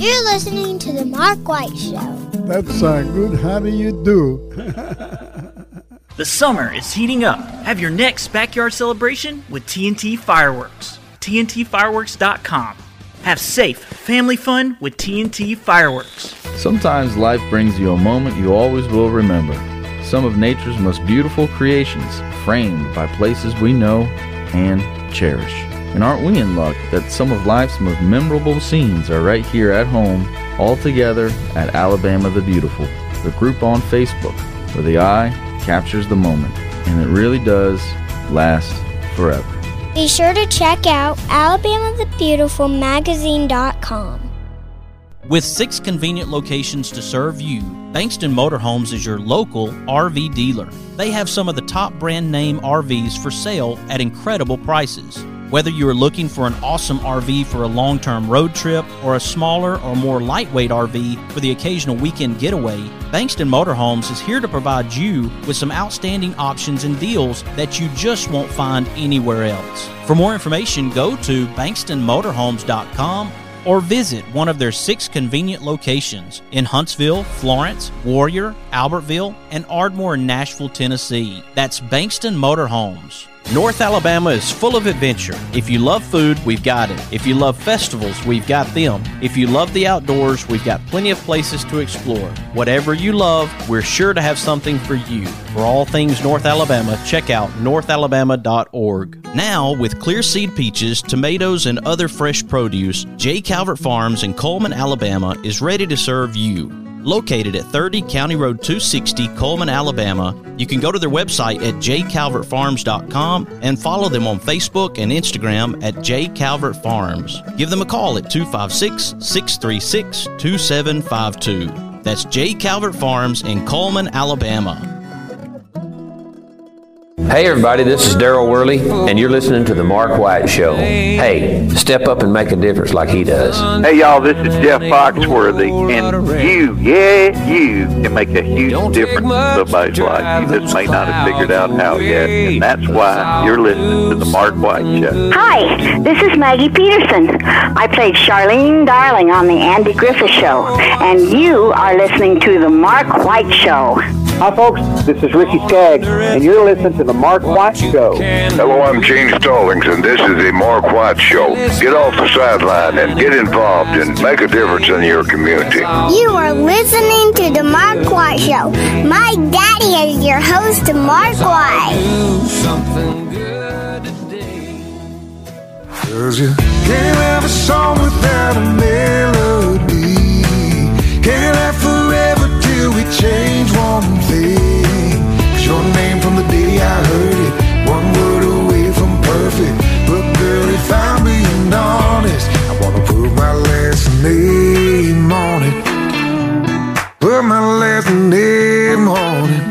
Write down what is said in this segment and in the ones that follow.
You're listening to The Mark White Show. That's good. How do you do? The summer is heating up. Have your next backyard celebration with TNT Fireworks. TNTfireworks.com. Have safe family fun with TNT Fireworks. Sometimes life brings you a moment you always will remember. Some of nature's most beautiful creations, framed by places we know and cherish. And aren't we in luck that some of life's most memorable scenes are right here at home, all together at Alabama the Beautiful, the group on Facebook, where the eye captures the moment, and it really does last forever. Be sure to check out alabamathebeautifulmagazine.com. With 6 convenient locations to serve you, Bankston Motorhomes is your local RV dealer. They have some of the top brand name RVs for sale at incredible prices. Whether you are looking for an awesome RV for a long-term road trip or a smaller or more lightweight RV for the occasional weekend getaway, Bankston Motorhomes is here to provide you with some outstanding options and deals that you just won't find anywhere else. For more information, go to bankstonmotorhomes.com or visit one of their 6 convenient locations in Huntsville, Florence, Warrior, Albertville, and Ardmore, Nashville, Tennessee. That's Bankston Motorhomes. North Alabama is full of adventure. If you love food, we've got it. If you love festivals, we've got them. If you love the outdoors, we've got plenty of places to explore. Whatever you love, we're sure to have something for you. For all things North Alabama, check out northalabama.org. Now, with clear seed peaches, tomatoes, and other fresh produce, J. Calvert Farms in Coleman, Alabama is ready to serve you. Located at 30 County Road 260, Coleman, Alabama, you can go to their website at jcalvertfarms.com and follow them on Facebook and Instagram at jcalvertfarms. Give them a call at 256-636-2752. That's J. Calvert Farms in Coleman, Alabama. Hey everybody, this is Daryl Worley, and you're listening to The Mark White Show. Hey, step up and make a difference like he does. Hey y'all, this is Jeff Foxworthy, and you can make a huge difference in somebody's life. You just may not have figured out how yet, and that's why you're listening to The Mark White Show. Hi, this is Maggie Peterson. I played Charlene Darling on The Andy Griffith Show, and you are listening to The Mark White Show. Hi folks, this is Ricky Skaggs, and you're listening to The Mark White Show. Hello, I'm Gene Stallings, and this is The Mark White Show. Get off the sideline and get involved and make a difference in your community. You are listening to The Mark White Show. My daddy is your host, Mark White. Something good today. 'Cause you can't have a song without a melody. Can't have forever till we change one thing. 'Cause your name from the day I heard it, one word away from perfect. But girl, if I'm being honest, I wanna put my last name on it. Put my last name on it.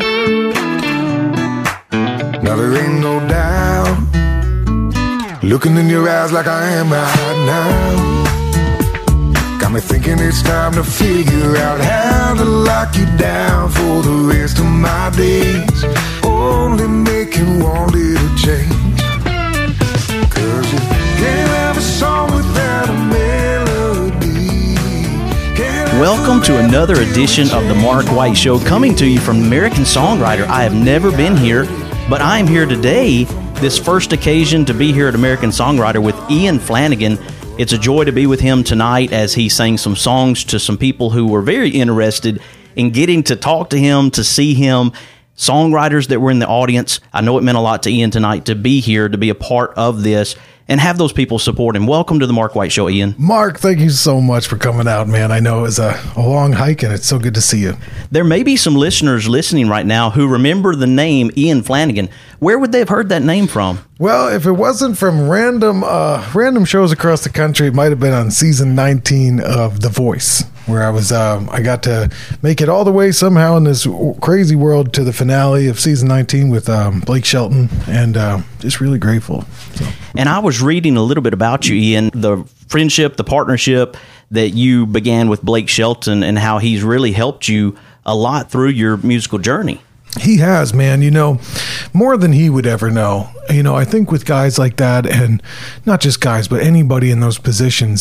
Now there ain't no doubt, looking in your eyes like I am right now. Got me thinking it's time to figure out how to lock you down for the rest of my days. Only making one little change. 'Cause you can't have a song without a melody. Welcome to another edition of The Mark White Show, coming to you from American Songwriter. I have never been here, but I am here today, this first occasion to be here at American Songwriter with Ian Flanagan. It's a joy to be with him tonight as he sang some songs to some people who were very interested in getting to talk to him, to see him, songwriters that were in the audience. I know it meant a lot to Ian tonight to be here, to be a part of this, and have those people support him. Welcome to the Mark White Show, Ian. Mark, thank you so much for coming out, man. I know it was a long hike, and it's so good to see you. There may be some listeners listening right now who remember the name Ian Flanagan. Where would they have heard that name from? Well, if it wasn't from random shows across the country, it might have been on season 19 of The Voice, where I was. I got to make it all the way somehow in this crazy world to the finale of season 19 with Blake Shelton, and just really grateful. So. And I was reading a little bit about you, Ian, the friendship, the partnership that you began with Blake Shelton, and how he's really helped you a lot through your musical journey. He has, man, more than he would ever know. I think with guys like that, and not just guys, but anybody in those positions,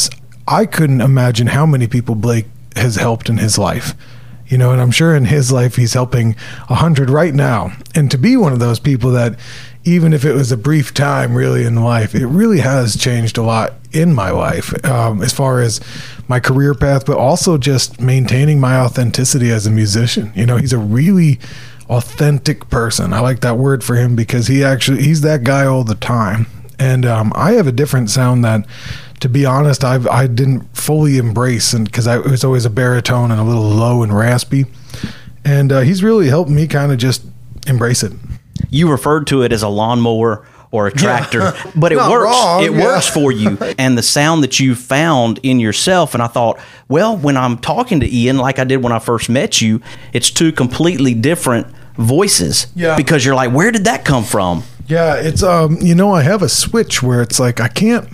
I couldn't imagine how many people Blake has helped in his life. You know, and I'm sure in his life he's helping 100 right now. And to be one of those people that, even if it was a brief time really in life, it really has changed a lot in my life, as far as my career path, but also just maintaining my authenticity as a musician. You know, he's a really authentic person. I like that word for him because he's that guy all the time. And I have a different sound that, to be honest, I didn't fully embrace, and because it was always a baritone and a little low and raspy. And he's really helped me kind of just embrace it. You referred to it as a lawnmower or a tractor, but it works. Wrong, it works for you. And the sound that you found in yourself. And I thought, well, when I'm talking to Ian, like I did when I first met you, it's two completely different voices. Yeah. Because you're like, where did that come from? Yeah, it's you know, I have a switch where it's like I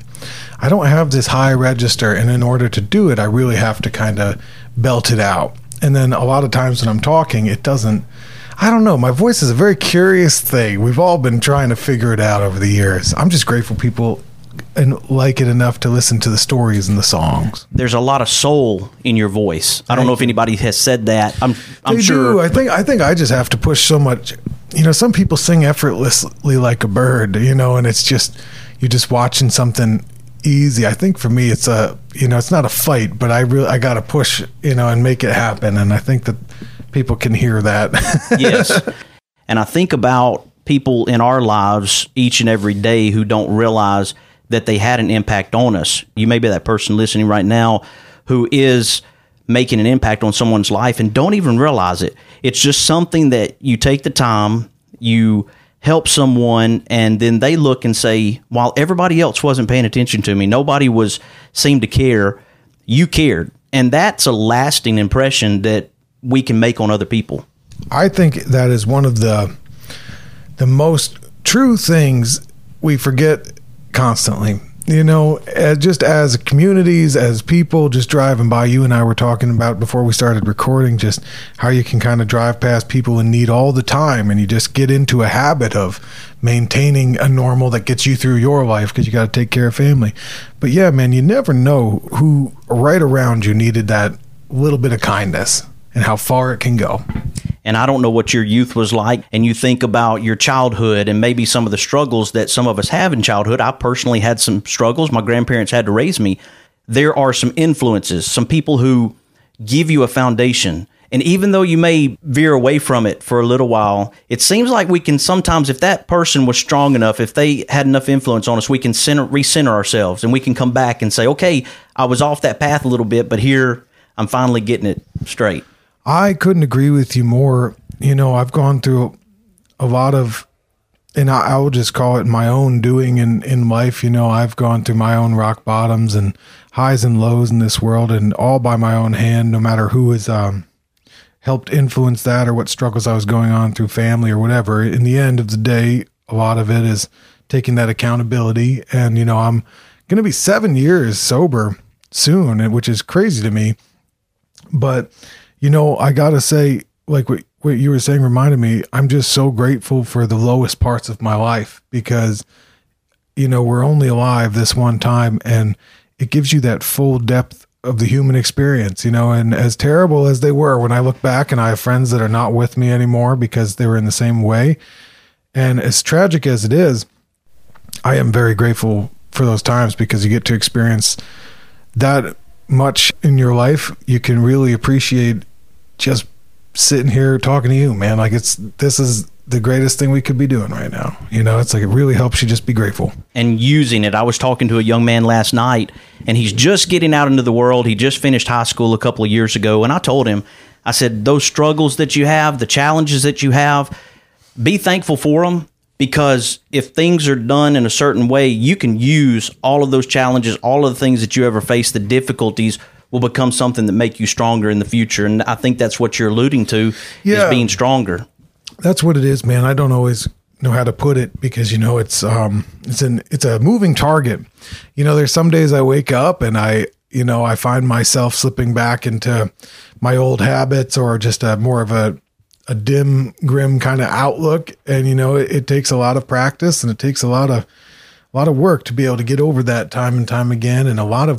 don't have this high register, and in order to do it, I really have to kind of belt it out. And then a lot of times when I'm talking, it doesn't. I don't know. My voice is a very curious thing. We've all been trying to figure it out over the years. I'm just grateful people and like it enough to listen to the stories and the songs. There's a lot of soul in your voice. I don't know if anybody has said that. I'm They sure. do. I think I just have to push so much. You know, some people sing effortlessly like a bird, you know, and it's just, you're just watching something easy. I think for me, it's it's not a fight, but I got to push, you know, and make it happen. And I think that people can hear that. Yes. And I think about people in our lives each and every day who don't realize that they had an impact on us. You may be that person listening right now who is making an impact on someone's life and don't even realize it. It's just something that you take the time, you help someone, and then they look and say, while everybody else wasn't paying attention to me, nobody seemed to care, you cared. And that's a lasting impression that we can make on other people. I think that is one of the most true things we forget constantly. You know, just as communities, as people just driving by, you and I were talking about before we started recording, just how you can kind of drive past people in need all the time, and you just get into a habit of maintaining a normal that gets you through your life because you got to take care of family. But yeah, man, you never know who right around you needed that little bit of kindness and how far it can go. And I don't know what your youth was like, and you think about your childhood and maybe some of the struggles that some of us have in childhood. I personally had some struggles. My grandparents had to raise me. There are some influences, some people who give you a foundation. And even though you may veer away from it for a little while, it seems like we can sometimes, if that person was strong enough, if they had enough influence on us, we can recenter ourselves and we can come back and say, okay, I was off that path a little bit, but here I'm finally getting it straight. I couldn't agree with you more. You know, I've gone through a lot of, and I will just call it my own doing in life. You know, I've gone through my own rock bottoms and highs and lows in this world, and all by my own hand, no matter who has helped influence that or what struggles I was going on through family or whatever. In the end of the day, a lot of it is taking that accountability. And, you know, I'm going to be 7 years sober soon, which is crazy to me. But you know, I got to say, like what you were saying reminded me, I'm just so grateful for the lowest parts of my life because, you know, we're only alive this one time, and it gives you that full depth of the human experience, you know, and as terrible as they were, when I look back and I have friends that are not with me anymore because they were in the same way, and as tragic as it is, I am very grateful for those times because you get to experience that much in your life. You can really appreciate just sitting here talking to you, man. Like this is the greatest thing we could be doing right now. You know, it's like it really helps you just be grateful. And using it. I was talking to a young man last night, and he's just getting out into the world. He just finished high school a couple of years ago. And I told him, I said, those struggles that you have, the challenges that you have, be thankful for them, because if things are done in a certain way, you can use all of those challenges, all of the things that you ever face, the difficulties will become something that make you stronger in the future. And I think that's what you're alluding to, is being stronger. That's what it is, man. I don't always know how to put it because, you know, it's a moving target. You know, there's some days I wake up and I find myself slipping back into my old habits or just more of a dim, grim kind of outlook. And, you know, it takes a lot of practice and it takes a lot of work to be able to get over that time and time again. And a lot of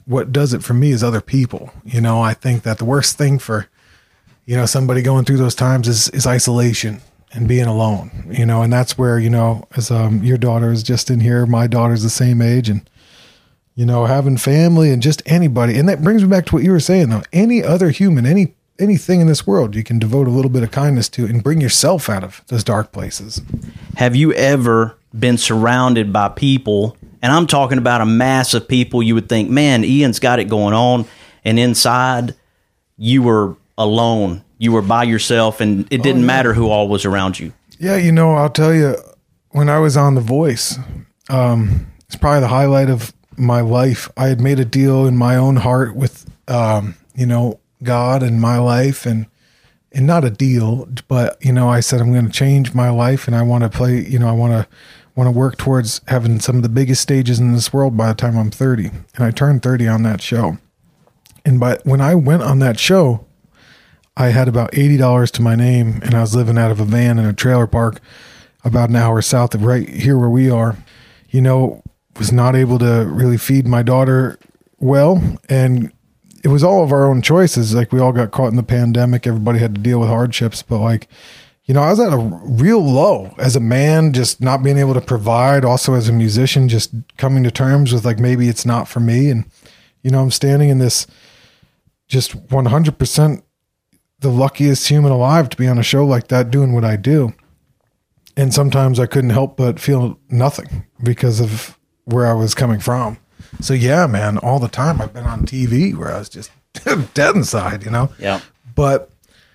what does it for me is other people. You know, I think that the worst thing for, you know, somebody going through those times is isolation and being alone, you know, and that's where, you know, as your daughter is just in here, my daughter's the same age, and, you know, having family and just anybody. And that brings me back to what you were saying, though. Any other human, anything in this world, you can devote a little bit of kindness to and bring yourself out of those dark places. Have you ever been surrounded by people, and I'm talking about a mass of people you would think, man, Ian's got it going on, and inside you were alone. You were by yourself, and it didn't matter who all was around you. Yeah, you know, I'll tell you, when I was on The Voice, it's probably the highlight of my life. I had made a deal in my own heart with, you know, God and my life, and not a deal, but, you know, I said, I'm going to change my life, and I want to play, you know, I want to work towards having some of the biggest stages in this world by the time I'm 30. And I turned 30 on that show. And when I went on that show, I had about $80 to my name, and I was living out of a van in a trailer park about an hour south of right here where we are. You know, was not able to really feed my daughter well, and it was all of our own choices. Like, we all got caught in the pandemic. Everybody had to deal with hardships, but, like, you know, I was at a real low as a man, just not being able to provide. Also as a musician, just coming to terms with, like, maybe it's not for me. And, you know, I'm standing in this just 100% the luckiest human alive to be on a show like that, doing what I do. And sometimes I couldn't help but feel nothing because of where I was coming from. So yeah, man, all the time I've been on TV where I was just dead inside, you know? Yeah. But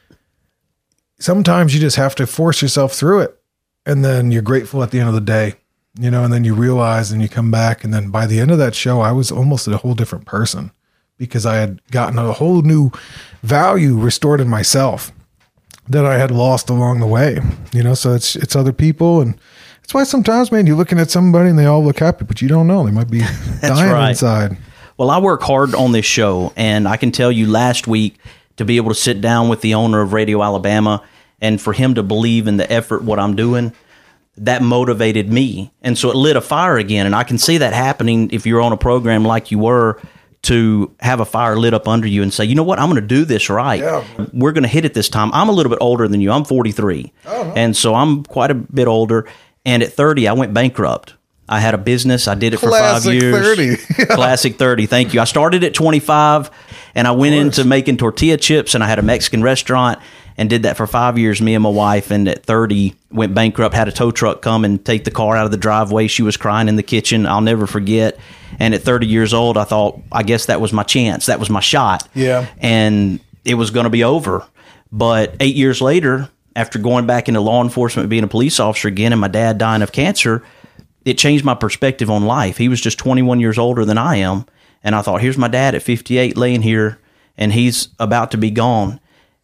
sometimes you just have to force yourself through it. And then you're grateful at the end of the day, you know, and then you realize, and you come back. And then by the end of that show, I was almost a whole different person, because I had gotten a whole new value restored in myself that I had lost along the way, you know? So it's other people. And that's why sometimes, man, you're looking at somebody and they all look happy, but you don't know. They might be dying inside. Well, I work hard on this show, and I can tell you last week, to be able to sit down with the owner of Radio Alabama and for him to believe in the effort, what I'm doing, that motivated me. And so it lit a fire again. And I can see that happening if you're on a program like you were, to have a fire lit up under you and say, you know what, I'm going to do this right. Yeah. We're going to hit it this time. I'm a little bit older than you. I'm 43. Oh, and so I'm quite a bit older. And at 30, I went bankrupt. I had a business. I did it for 5 years. 30. Classic 30. Thank you. I started at 25, and I went into making tortilla chips, and I had a Mexican restaurant and did that for 5 years, me and my wife. And at 30, went bankrupt, had a tow truck come and take the car out of the driveway. She was crying in the kitchen. I'll never forget. And at 30 years old, I thought, I guess that was my chance. That was my shot. Yeah. And it was going to be over. But 8 years later, after going back into law enforcement, being a police officer again, and my dad dying of cancer, it changed my perspective on life. He was just 21 years older than I am. And I thought, here's my dad at 58 laying here, and he's about to be gone.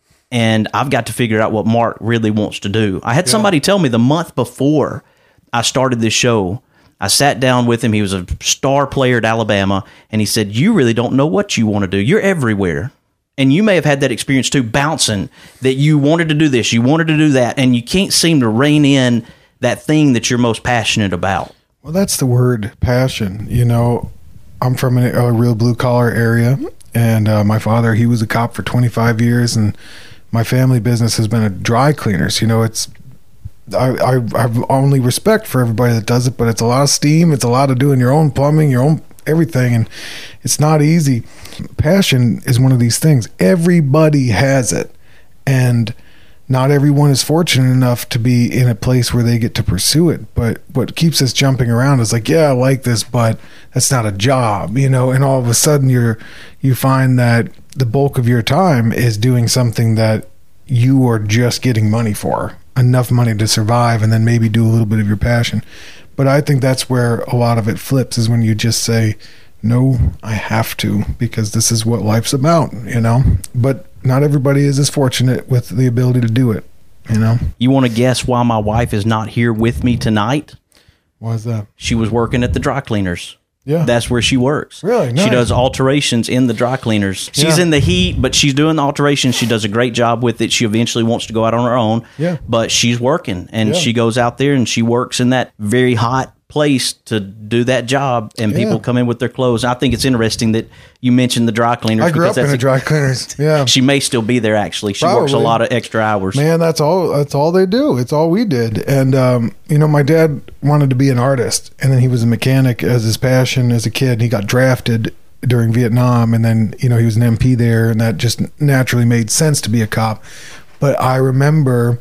And I've got to figure out what Mark really wants to do. I had somebody tell me the month before I started this show, I sat down with him. He was a star player at Alabama, and he said, you really don't know what you want to do. You're everywhere. And you may have had that experience too, bouncing, that you wanted to do this, you wanted to do that, and you can't seem to rein in that thing that you're most passionate about. Well, that's the word, passion. You know, I'm from a real blue-collar area, and my father, he was a cop for 25 years, and my family business has been a dry cleaners. You know, it's I have only respect for everybody that does it, but it's a lot of steam. It's a lot of doing your own plumbing, your own everything, and it's not easy. Passion is one of these things. Everybody has it, and not everyone is fortunate enough to be in a place where they get to pursue it. But what keeps us jumping around is like, yeah, I like this, but that's not a job, you know. And all of a sudden you find that the bulk of your time is doing something that you are just getting money for, enough money to survive, and then maybe do a little bit of your passion. But I think that's where a lot of it flips, is when you just say, no, I have to, because this is what life's about, you know. But not everybody is as fortunate with the ability to do it, you know. You want to guess why my wife is not here with me tonight? Why is that? She was working at the dry cleaners. Yeah. That's where she works. Really? Nice. She does alterations in the dry cleaners. She's in the heat, but she's doing the alterations. She does a great job with it. She eventually wants to go out on her own. Yeah. But she's working, and she goes out there and she works in that very hot place to do that job, and people come in with their clothes. I think it's interesting that you mentioned the dry cleaners. I grew up in a dry cleaners. Yeah, she may still be there. Actually, she works a lot of extra hours. Man, that's all they do. It's all we did. And my dad wanted to be an artist, and then he was a mechanic as his passion as a kid. He got drafted during Vietnam, and then he was an MP there, and that just naturally made sense to be a cop. But I remember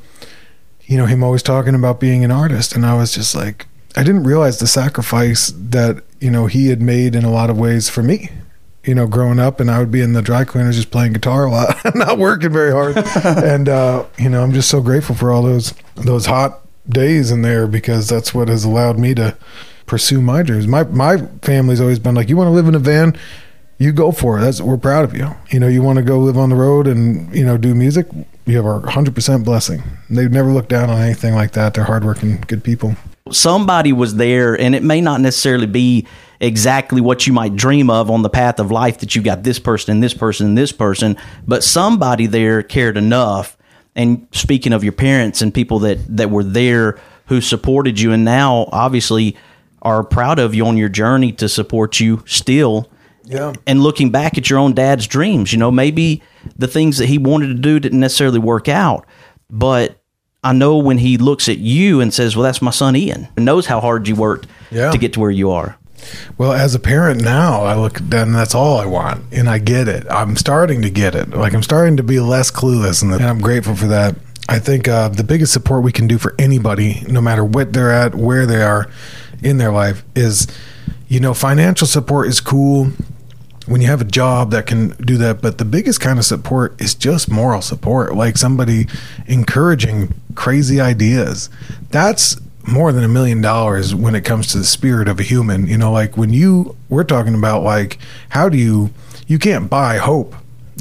him always talking about being an artist, and I was just like, I didn't realize the sacrifice that he had made in a lot of ways for me. Growing up, and I would be in the dry cleaners just playing guitar a lot, not working very hard. And I'm just so grateful for all those hot days in there, because that's what has allowed me to pursue my dreams. My family's always been like, you want to live in a van, you go for it. We're proud of you. You want to go live on the road and do music, you have our 100% blessing. They've never looked down on anything like that. They're hardworking, good people. Somebody was there, and it may not necessarily be exactly what you might dream of on the path of life, that you got this person and this person and this person, but somebody there cared enough. And speaking of your parents and people that were there who supported you, and now obviously are proud of you on your journey to support you still. Yeah. And looking back at your own dad's dreams, maybe the things that he wanted to do didn't necessarily work out, but I know when he looks at you and says, well, that's my son Ian, and knows how hard you worked to get to where you are. Well, as a parent now, I look at that and that's all I want. And I get it. I'm starting to get it. Like, I'm starting to be less clueless, and I'm grateful for that. I think the biggest support we can do for anybody, no matter what they're at, where they are in their life, is, financial support is cool when you have a job that can do that. But the biggest kind of support is just moral support, like somebody encouraging crazy ideas. That's more than $1 million when it comes to the spirit of a human. Like when we're talking about, like, how do you can't buy hope.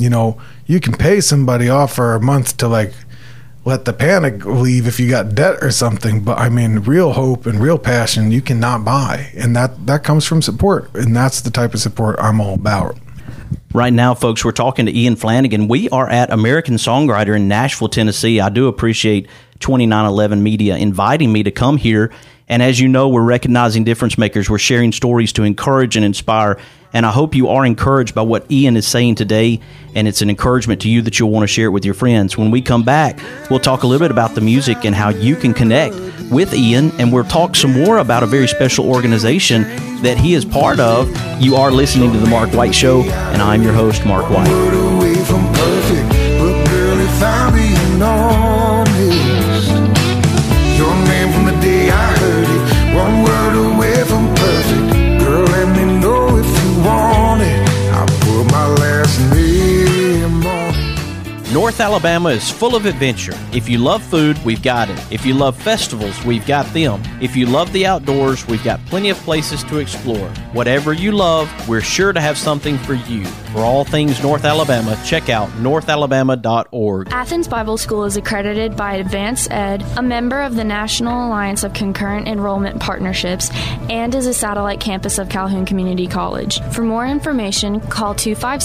You can pay somebody off for a month to, like, let the panic leave if you got debt or something. But I mean, real hope and real passion, you cannot buy. And that comes from support. And that's the type of support I'm all about. Right now, folks, we're talking to Ian Flanagan. We are at American Songwriter in Nashville, Tennessee. I do appreciate 2911 Media inviting me to come here. And as you know, we're recognizing difference makers. We're sharing stories to encourage and inspire. And I hope you are encouraged by what Ian is saying today. And it's an encouragement to you that you'll want to share it with your friends. When we come back, we'll talk a little bit about the music and how you can connect with Ian. And we'll talk some more about a very special organization that he is part of. You are listening to The Mark White Show, and I'm your host, Mark White. Away from perfect, but girl, if I'm being honest, your name from the day I heard it, one word away from perfect. Girl, let me know if you want it. I'll put my last name on it. North Alabama is full of adventure. If you love food, we've got it. If you love festivals, we've got them. If you love the outdoors, we've got plenty of places to explore. Whatever you love, we're sure to have something for you. For all things North Alabama, check out northalabama.org. Athens Bible School is accredited by Advance Ed, a member of the National Alliance of Concurrent Enrollment Partnerships, and is a satellite campus of Calhoun Community College. For more information, call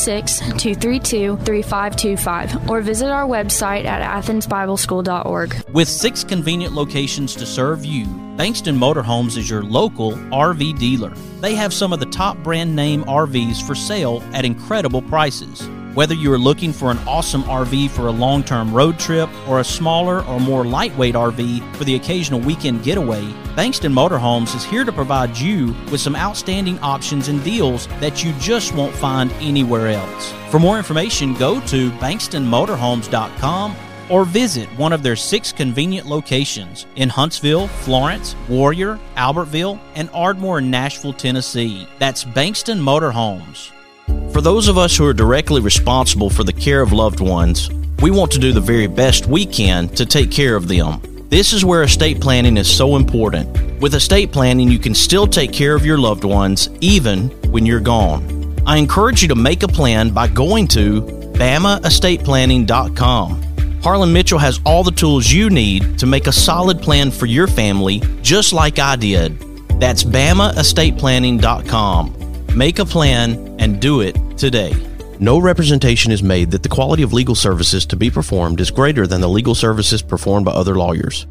256-232-3525 or visit our website at athensbibleschool.org. With 6 convenient locations to serve you, Bankston Motorhomes is your local RV dealer. They have some of the top brand name RVs for sale at incredible prices. Whether you are looking for an awesome RV for a long-term road trip or a smaller or more lightweight RV for the occasional weekend getaway, Bankston Motorhomes is here to provide you with some outstanding options and deals that you just won't find anywhere else. For more information, go to bankstonmotorhomes.com or visit one of their 6 convenient locations in Huntsville, Florence, Warrior, Albertville, and Ardmore, Nashville, Tennessee. That's Bankston Motorhomes. For those of us who are directly responsible for the care of loved ones, we want to do the very best we can to take care of them. This is where estate planning is so important. With estate planning, you can still take care of your loved ones even when you're gone. I encourage you to make a plan by going to BamaEstatePlanning.com. Harlan Mitchell has all the tools you need to make a solid plan for your family, just like I did. That's BamaEstatePlanning.com. Make a plan and do it today. No representation is made that the quality of legal services to be performed is greater than the legal services performed by other lawyers.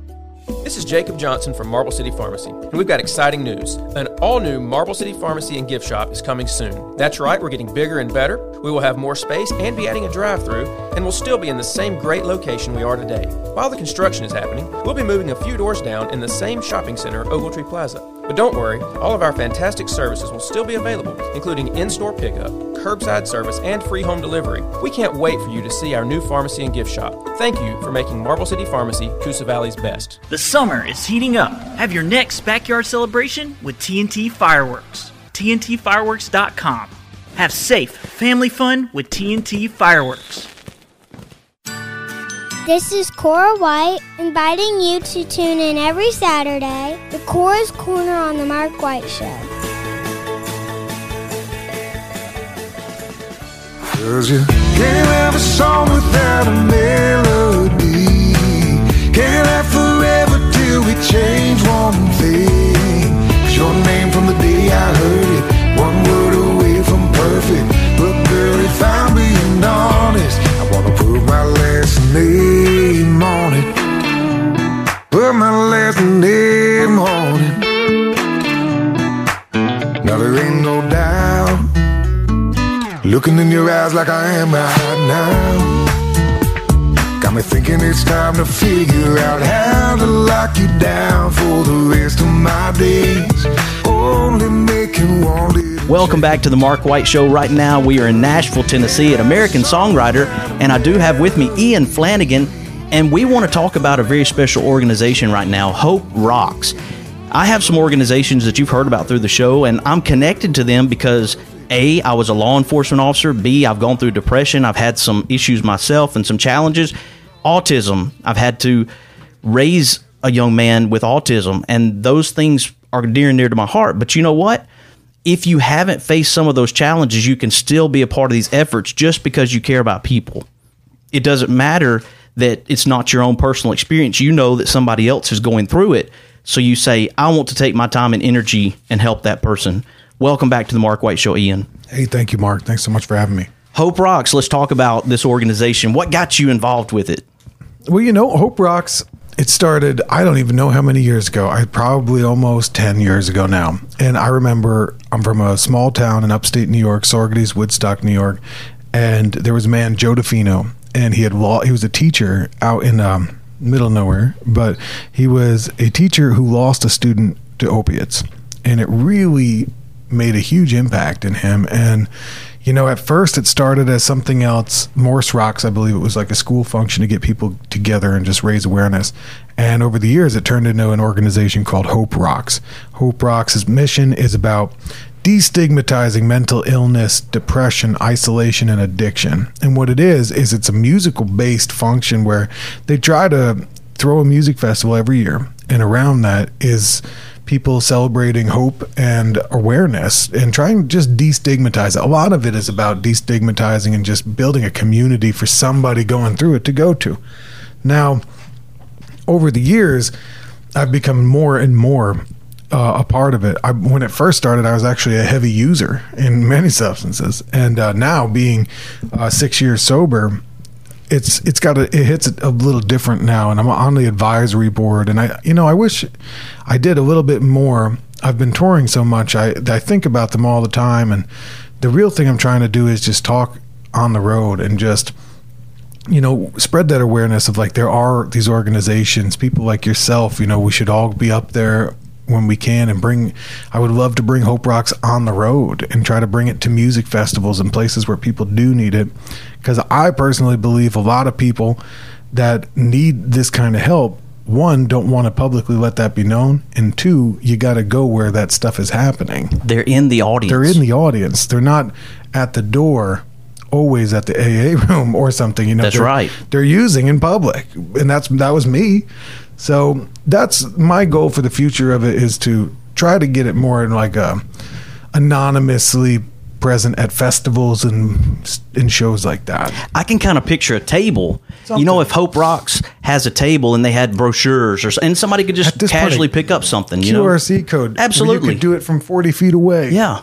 This is Jacob Johnson from Marble City Pharmacy, and we've got exciting news. An all-new Marble City Pharmacy and gift shop is coming soon. That's right, we're getting bigger and better. We will have more space and be adding a drive-thru, and we'll still be in the same great location we are today. While the construction is happening, we'll be moving a few doors down in the same shopping center, Ogletree Plaza. But don't worry, all of our fantastic services will still be available, including in-store pickup, curbside service, and free home delivery. We can't wait for you to see our new pharmacy and gift shop. Thank you for making Marble City Pharmacy Coosa Valley's best. The summer is heating up. Have your next backyard celebration with TNT Fireworks. TNTfireworks.com. Have safe family fun with TNT Fireworks. This is Cora White, inviting you to tune in every Saturday to Cora's Corner on the Mark White Show. 'Cause you can't have a song without a melody. Can't have forever till we change one thing. 'Cause your name from the day I heard it, one word away from perfect. But girl, if I'm being honest, I wanna put my last name on it. Put my last name on it. Now there ain't no doubt, looking in your eyes like I am right now, got me thinking it's time to figure out how to lock you down for the rest of my days. Only making one little. Welcome back to the Mark White Show. Right now we are in Nashville, Tennessee at American Songwriter, and I do have with me Ian Flanagan, and we want to talk about a very special organization right now, Hope Rocks. I have some organizations that you've heard about through the show, and I'm connected to them because A, I was a law enforcement officer. B, I've gone through depression. I've had some issues myself and some challenges. Autism. I've had to raise a young man with autism, and those things are near and dear to my heart. But you know what? If you haven't faced some of those challenges, you can still be a part of these efforts just because you care about people. It doesn't matter that it's not your own personal experience. You know that somebody else is going through it. So you say, I want to take my time and energy and help that person. Welcome back to the Mark White Show, Ian. Hey, thank you, Mark. Thanks so much for having me. Hope Rocks, let's talk about this organization. What got you involved with it? Well, you know, Hope Rocks, it started, I don't even know how many years ago. Probably almost 10 years ago now. And I remember I'm from a small town in upstate New York, Saugerties, Woodstock, New York. And there was a man, Joe DeFino, and he was a teacher out in middle of nowhere. But he was a teacher who lost a student to opiates. And it really made a huge impact in him. And you know, at first it started as something else, Morse Rocks, I believe it was like a school function to get people together and just raise awareness. And over the years, it turned into an organization called Hope Rocks. Hope Rocks' mission is about destigmatizing mental illness, depression, isolation, and addiction. And what it is it's a musical-based function where they try to throw a music festival every year. And around that is people celebrating hope and awareness and trying to just destigmatize it. A lot of it is about destigmatizing and just building a community for somebody going through it to go to. Now, over the years, I've become more and more a part of it. When it first started, I was actually a heavy user in many substances. And now being 6 years sober, it hits it a little different now, and I'm on the advisory board, and I wish I did a little bit more. I've been touring so much, I think about them all the time, and the real thing I'm trying to do is just talk on the road and just, you know, spread that awareness of like there are these organizations, people like yourself, you know, we should all be up there when we can, and I would love to bring Hope Rocks on the road and try to bring it to music festivals and places where people do need it. Because I personally believe a lot of people that need this kind of help, one, don't want to publicly let that be known, and two, you got to go where that stuff is happening. They're in the audience. They're not at the door, always at the AA room or something. You know, that's right. They're using in public, and that was me. So that's my goal for the future of it, is to try to get it more in like a anonymously present at festivals and shows like that. I can kind of picture a table. Something. You know, if Hope Rocks has a table and they had brochures and somebody could just casually pick up something. QRC code. Absolutely. You could do it from 40 feet away. Yeah.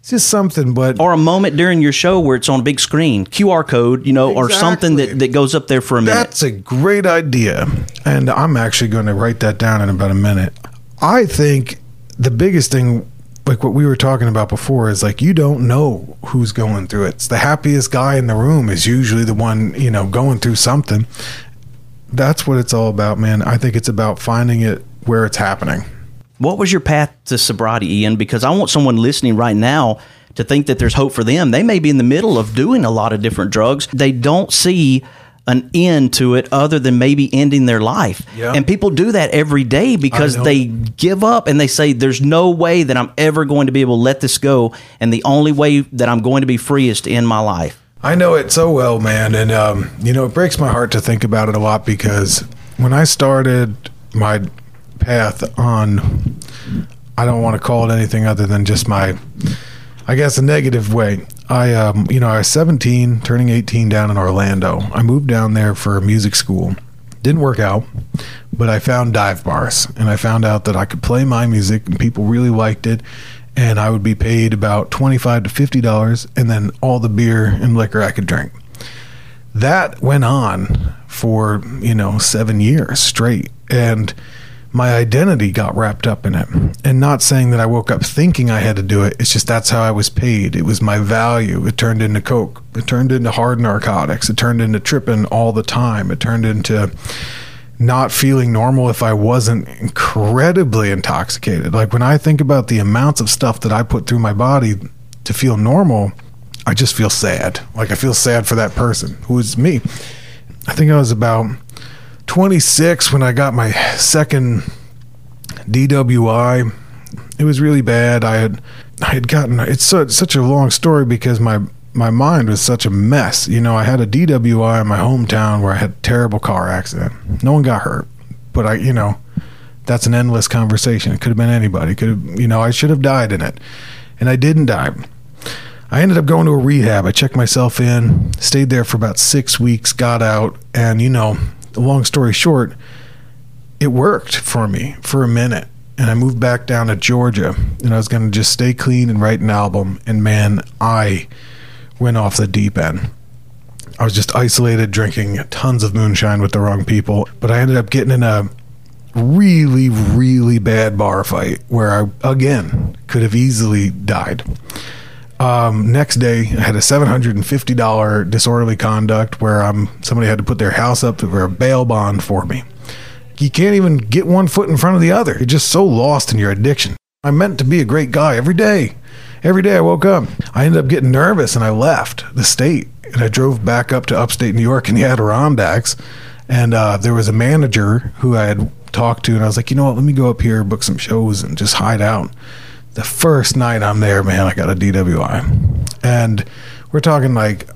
It's just something, but... Or a moment during your show where it's on a big screen, QR code, or something that goes up there for a minute. That's a great idea. And I'm actually going to write that down in about a minute. I think the biggest thing, like what we were talking about before, is like you don't know who's going through it. It's the happiest guy in the room is usually the one, going through something. That's what it's all about, man. I think it's about finding it where it's happening. What was your path to sobriety, Ian? Because I want someone listening right now to think that there's hope for them. They may be in the middle of doing a lot of different drugs. They don't see an end to it other than maybe ending their life. Yeah. And people do that every day because they give up and they say, there's no way that I'm ever going to be able to let this go. And the only way that I'm going to be free is to end my life. I know it so well, man. And, it breaks my heart to think about it a lot because when I started my path on, I don't want to call it anything other than just my, I guess, a negative way. I was 17, turning 18 down in Orlando. I moved down there for music school. Didn't work out, but I found dive bars, and I found out that I could play my music, and people really liked it, and I would be paid about $25 to $50, and then all the beer and liquor I could drink. That went on for, 7 years straight, and my identity got wrapped up in it. And not saying that I woke up thinking I had to do it. It's just that's how I was paid. It was my value. It turned into coke. It turned into hard narcotics. It turned into tripping all the time. It turned into not feeling normal if I wasn't incredibly intoxicated. Like when I think about the amounts of stuff that I put through my body to feel normal, I just feel sad. Like I feel sad for that person who is me. I think I was about 26 when I got my second DWI. It was really bad. I had gotten, it's such a long story because my mind was such a mess. I had a DWI in my hometown where I had a terrible car accident. No one got hurt, but that's an endless conversation. It could have been anybody. I should have died in it, and I didn't die. I ended up going to a rehab. I checked myself in, stayed there for about 6 weeks, got out, and the long story short, it worked for me for a minute. And I moved back down to Georgia, and I was going to just stay clean and write an album. And man, I went off the deep end. I was just isolated, drinking tons of moonshine with the wrong people. But I ended up getting in a really, really bad bar fight where I, again, could have easily died. Next day, I had a $750 disorderly conduct where somebody had to put their house up for a bail bond for me. You can't even get one foot in front of the other. You're just so lost in your addiction. I meant to be a great guy every day. Every day I woke up. I ended up getting nervous and I left the state. And I drove back up to upstate New York in the Adirondacks. And there was a manager who I had talked to. And I was like, you know what, let me go up here, book some shows and just hide out. The first night I'm there, man, I got a DWI. And we're talking like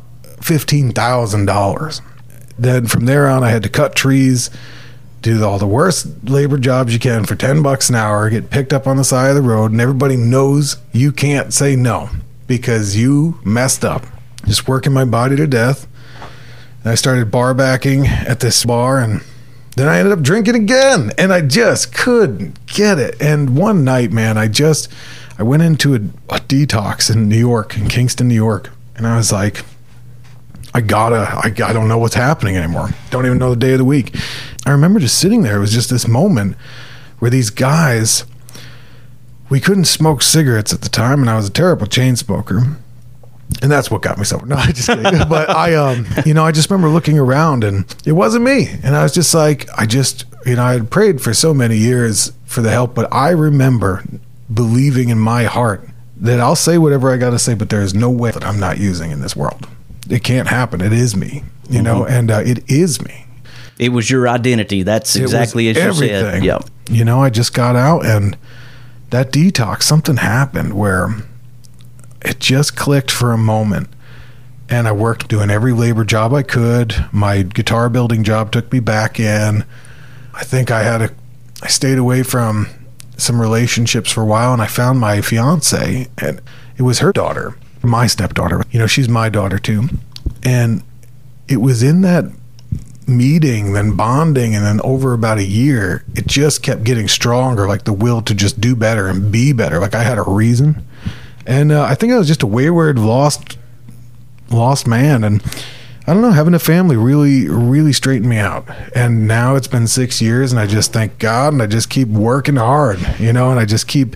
$15,000. Then from there on, I had to cut trees, do all the worst labor jobs you can for $10 an hour, get picked up on the side of the road, and everybody knows you can't say no because you messed up. Just working my body to death. And I started bar backing at this bar, and then I ended up drinking again, and I just couldn't get it. And one night, man, I went into a detox in New York, in Kingston, New York, and I was like, I don't know what's happening anymore. Don't even know the day of the week. I remember just sitting there. It was just this moment where these guys, we couldn't smoke cigarettes at the time, and I was a terrible chain smoker. And that's what got me sober. No, I just kidding. But I just remember looking around and it wasn't me. And I was just like, I had prayed for so many years for the help, but I remember believing in my heart that I'll say whatever I got to say, but there is no way that I'm not using in this world. It can't happen. It is me, and it is me. It was your identity. That's exactly as you said. Yep. I just got out and that detox, something happened where it just clicked for a moment, and I worked doing every labor job I could. My guitar building job took me back in. I think I stayed away from some relationships for a while, and I found my fiance, and it was her daughter, my stepdaughter. She's my daughter too. And it was in that meeting, then bonding, and then over about a year, it just kept getting stronger, like the will to just do better and be better. Like I had a reason. And I think I was just a wayward, lost man. And I don't know, having a family really straightened me out. And now it's been 6 years, and I just thank God, and I just keep working hard, and I just keep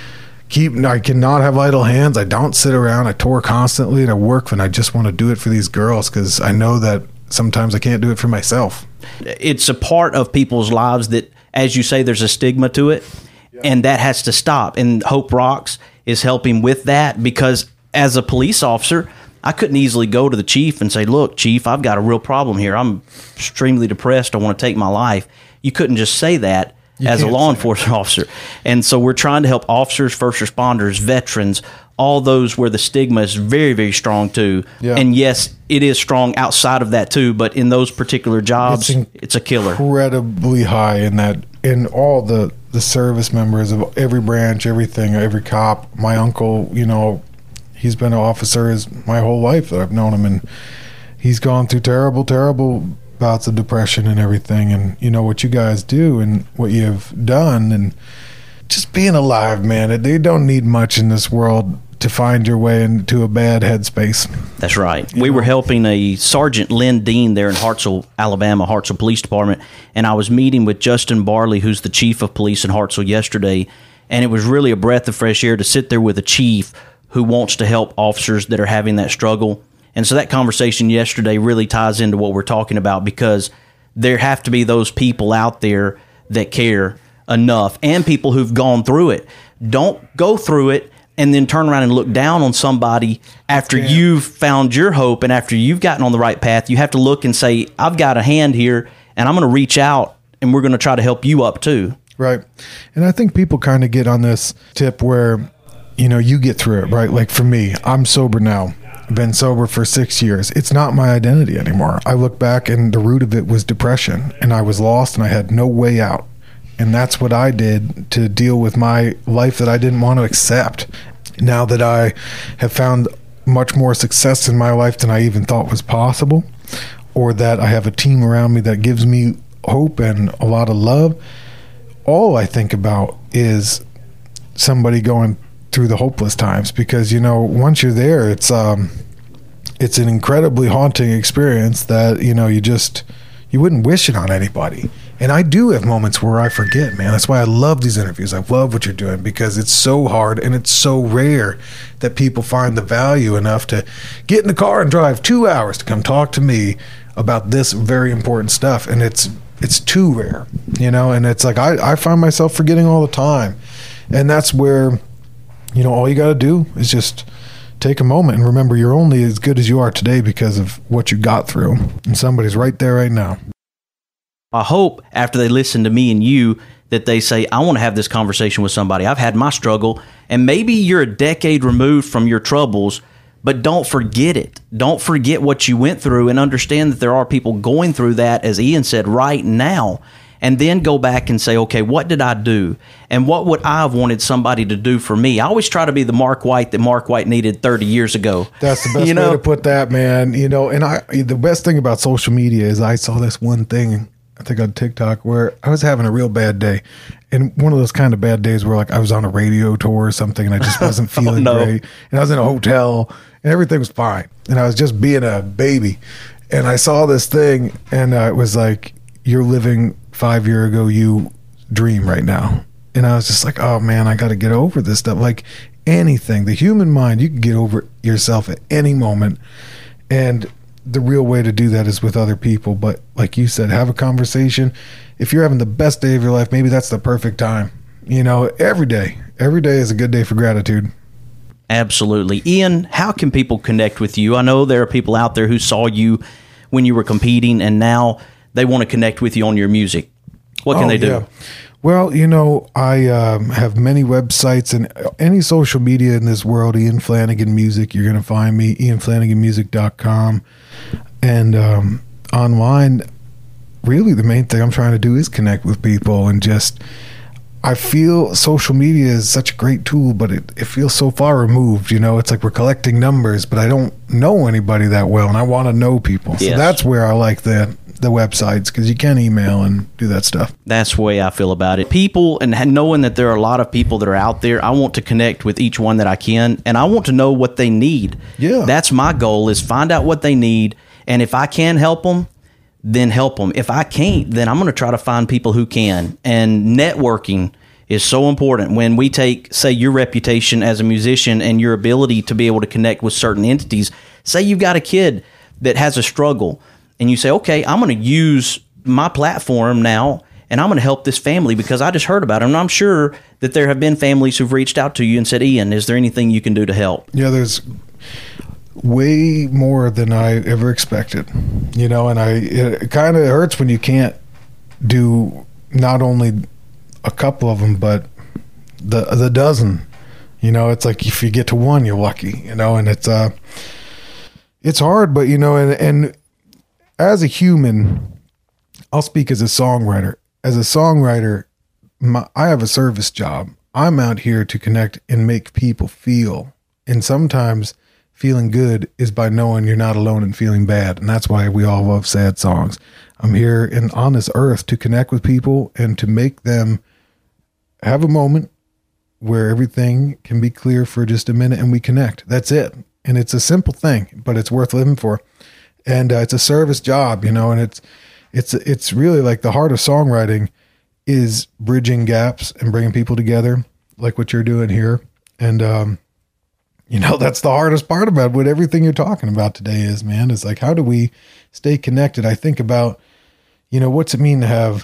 I cannot have idle hands. I don't sit around. I tour constantly, and I work, and I just want to do it for these girls, because I know that sometimes I can't do it for myself. It's a part of people's lives that, as you say, there's a stigma to it, and that has to stop. And Hope Rocks is helping with that, because as a police officer, I couldn't easily go to the chief and say, look, chief, I've got a real problem here. I'm extremely depressed. I want to take my life. You couldn't just say that as a law enforcement officer. And so we're trying to help officers, first responders, veterans, all those where the stigma is very, very strong too. Yeah. And yes, it is strong outside of that too, but in those particular jobs, it's a killer. Incredibly high in all the service members of every branch, everything, every cop. My uncle, he's been an officer my whole life that I've known him, and he's gone through terrible bouts of depression and everything. And what you guys do and what you've done, and just being alive, man, they don't need much in this world to find your way into a bad headspace. That's right. We were helping a Sergeant Lynn Dean there in Hartselle, Alabama, Hartselle Police Department, and I was meeting with Justin Barley, who's the chief of police in Hartselle, yesterday, and it was really a breath of fresh air to sit there with a chief who wants to help officers that are having that struggle. And so that conversation yesterday really ties into what we're talking about, because there have to be those people out there that care enough, and people who've gone through it. Don't go through it and then turn around and look down on somebody after you've found your hope and after you've gotten on the right path. You have to look and say, I've got a hand here, and I'm going to reach out, and we're going to try to help you up too. Right. And I think people kind of get on this tip where, you get through it, right? Like for me, I'm sober now. I've been sober for 6 years. It's not my identity anymore. I look back, and the root of it was depression, and I was lost, and I had no way out. And that's what I did to deal with my life that I didn't want to accept. Now that I have found much more success in my life than I even thought was possible, or that I have a team around me that gives me hope and a lot of love, all I think about is somebody going through the hopeless times. Because, once you're there, it's an incredibly haunting experience that, you wouldn't wish it on anybody. And I do have moments where I forget, man. That's why I love these interviews. I love what you're doing, because it's so hard and it's so rare that people find the value enough to get in the car and drive 2 hours to come talk to me about this very important stuff. And it's too rare, and it's like I find myself forgetting all the time. And that's where, all you got to do is just take a moment and remember you're only as good as you are today because of what you got through. And somebody's right there right now. I hope after they listen to me and you that they say, I want to have this conversation with somebody. I've had my struggle, and maybe you're a decade removed from your troubles, but don't forget it. Don't forget what you went through, and understand that there are people going through that, as Ian said, right now. And then go back and say, okay, what did I do? And what would I have wanted somebody to do for me? I always try to be the Mark White that Mark White needed 30 years ago. That's the best way to put that, man. And the best thing about social media is I saw this one thing, I think on TikTok, where I was having a real bad day. And one of those kind of bad days where like I was on a radio tour or something, and I just wasn't feeling great. And I was in a hotel, and everything was fine. And I was just being a baby. And I saw this thing, and it was like, you're living 5 years ago, you dream right now. And I was just like, oh man, I got to get over this stuff. Like anything, the human mind, you can get over yourself at any moment. And the real way to do that is with other people. But like you said, have a conversation. If you're having the best day of your life, maybe that's the perfect time. Every day is a good day for gratitude. Absolutely. Ian, how can people connect with you? I know there are people out there who saw you when you were competing, and now they want to connect with you on your music. What can they do? Yeah. Well, I have many websites and any social media in this world. Ian Flanagan Music, you're going to find me, ianflanaganmusic.com. And online, really the main thing I'm trying to do is connect with people. And just, I feel social media is such a great tool, but it feels so far removed. It's like we're collecting numbers, but I don't know anybody that well, and I want to know people. Yes. So that's where I like the the websites, because you can email and do that stuff. That's the way I feel about it. People, and knowing that there are a lot of people that are out there, I want to connect with each one that I can, and I want to know what they need. Yeah. That's my goal, is find out what they need, and if I can help them, then help them. If I can't, then I'm going to try to find people who can. And networking is so important. When we take, say, your reputation as a musician and your ability to be able to connect with certain entities. Say you've got a kid that has a struggle, and you say, okay, I'm going to use my platform now, and I'm going to help this family because I just heard about it. And I'm sure that there have been families who've reached out to you and said, Ian, is there anything you can do to help? Yeah, there's way more than I ever expected, you know, and it kind of hurts when you can't do not only a couple of them, but the dozen. You know, it's like if you get to one, you're lucky, you know, and it's hard, but, you know, and as a human, I'll speak as a songwriter. As a songwriter, I have a service job. I'm out here to connect and make people feel. And sometimes feeling good is by knowing you're not alone and feeling bad. And that's why we all love sad songs. I'm here on this earth to connect with people and to make them have a moment where everything can be clear for just a minute and we connect. That's it. And it's a simple thing, but it's worth living for. And it's a service job, you know, and it's really like the heart of songwriting is bridging gaps and bringing people together, like what you're doing here. And, you know, that's the hardest part about what everything you're talking about today is, man. It's like, how do we stay connected? I think about, you know, what's it mean to have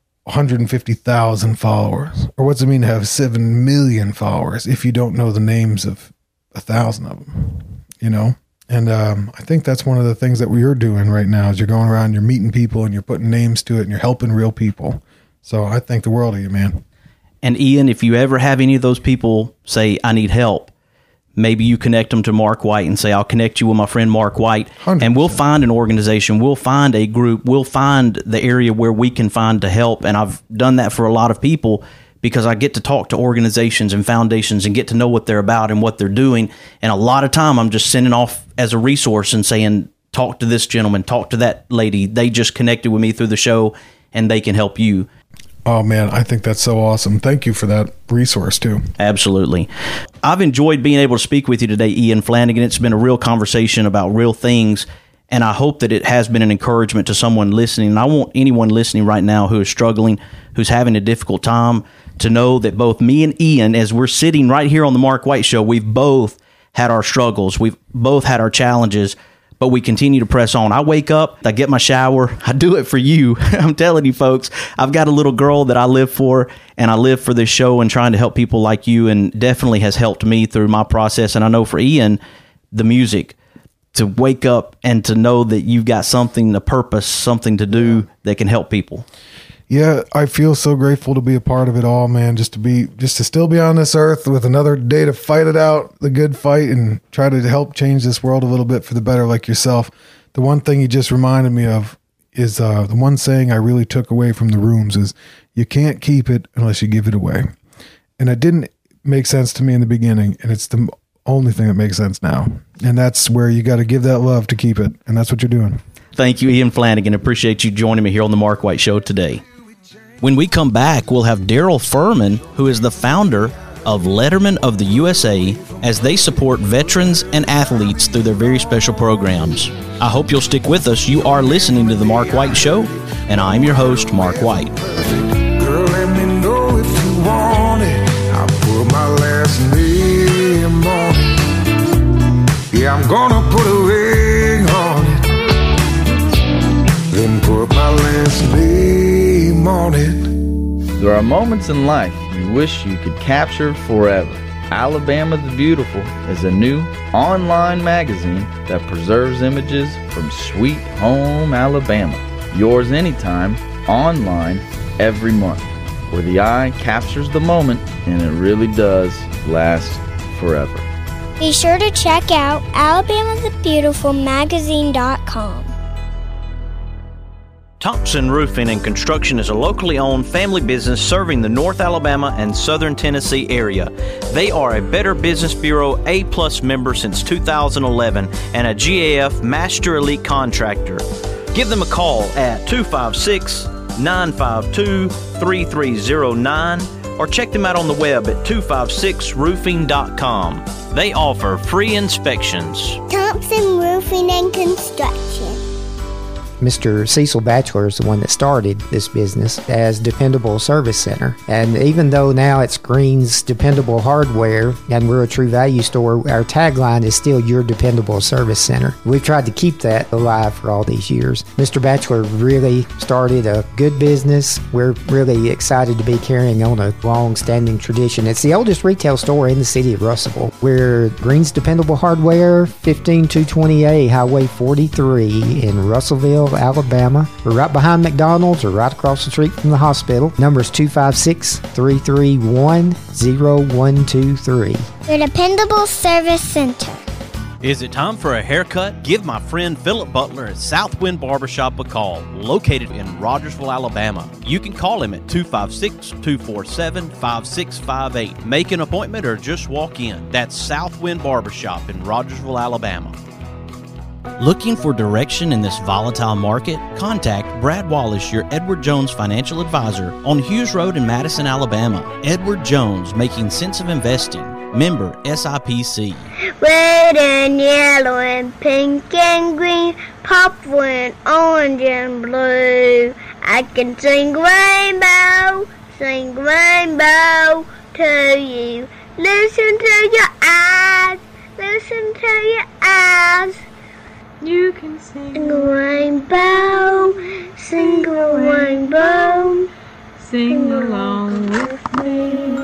150,000 followers, or what's it mean to have 7 million followers if you don't know the names of 1,000 of them, you know? And I think that's one of the things that we're doing right now is you're going around, you're meeting people and you're putting names to it and you're helping real people. So I think the world of you, man. And Ian, if you ever have any of those people say, I need help, maybe you connect them to Mark White and say, I'll connect you with my friend Mark White. 100%. And we'll find an organization, we'll find a group, we'll find the area where we can find to help. And I've done that for a lot of people because I get to talk to organizations and foundations and get to know what they're about and what they're doing. And a lot of time I'm just sending off as a resource and saying, talk to this gentleman, talk to that lady. They just connected with me through the show and they can help you. Oh, man, I think that's so awesome. Thank you for that resource, too. Absolutely. I've enjoyed being able to speak with you today, Ian Flanagan. It's been a real conversation about real things, and I hope that it has been an encouragement to someone listening. And I want anyone listening right now who is struggling, who's having a difficult time, to know that both me and Ian, as we're sitting right here on the Mark White Show, we've both had our struggles. We've both had our challenges, but we continue to press on. I wake up, I get my shower, I do it for you. I'm telling you, folks, I've got a little girl that I live for, and I live for this show and trying to help people like you, and definitely has helped me through my process. And I know for Ian, the music, to wake up and to know that you've got something, a purpose, something to do that can help people. Yeah, I feel so grateful to be a part of it all, man. Just to still be on this earth with another day to fight it out, the good fight, and try to help change this world a little bit for the better, like yourself. The one thing you just reminded me of is the one saying I really took away from the rooms is, you can't keep it unless you give it away. And it didn't make sense to me in the beginning, and it's the only thing that makes sense now. And that's where you got to give that love to keep it, and that's what you're doing. Thank you, Ian Flanagan. Appreciate you joining me here on the Mark White Show today. When we come back, we'll have Daryl Furman, who is the founder of Letterman of the USA, as they support veterans and athletes through their very special programs. I hope you'll stick with us. You are listening to The Mark White Show, and I'm your host, Mark White. Girl, let me know if you want it. I'll put my last name on it. Yeah, I'm gonna put a ring on it. Then put my last name on it. There are moments in life you wish you could capture forever. Alabama the Beautiful is a new online magazine that preserves images from sweet home Alabama. Yours anytime, online, every month, where the eye captures the moment and it really does last forever. Be sure to check out alabamathebeautifulmagazine.com. Thompson Roofing and Construction is a locally owned family business serving the North Alabama and Southern Tennessee area. They are a Better Business Bureau A+ member since 2011 and a GAF Master Elite Contractor. Give them a call at 256-952-3309 or check them out on the web at 256roofing.com. They offer free inspections. Thompson Roofing and Construction. Mr. Cecil Batchelor is the one that started this business as Dependable Service Center. And even though now it's Green's Dependable Hardware and we're a True Value store, our tagline is still Your Dependable Service Center. We've tried to keep that alive for all these years. Mr. Batchelor really started a good business. We're really excited to be carrying on a long-standing tradition. It's the oldest retail store in the city of Russellville. We're Green's Dependable Hardware, 15220A Highway 43 in Russellville, Alabama. We're right behind McDonald's or right across the street from the hospital. Number is 256-331-0123. Your Dependable Service Center. Is it time for a haircut? Give my friend Philip Butler at Southwind Barbershop a call, located in Rogersville, Alabama. You can call him at 256-247-5658. Make an appointment or just walk in. That's Southwind Barbershop in Rogersville, Alabama. Looking for direction in this volatile market? Contact Brad Wallace, your Edward Jones financial advisor, on Hughes Road in Madison, Alabama. Edward Jones, making sense of investing. Member SIPC. Red and yellow and pink and green, purple and orange and blue. I can sing rainbow to you. Listen to your eyes, listen to your eyes. You can sing a rainbow, sing a rainbow, sing along with me.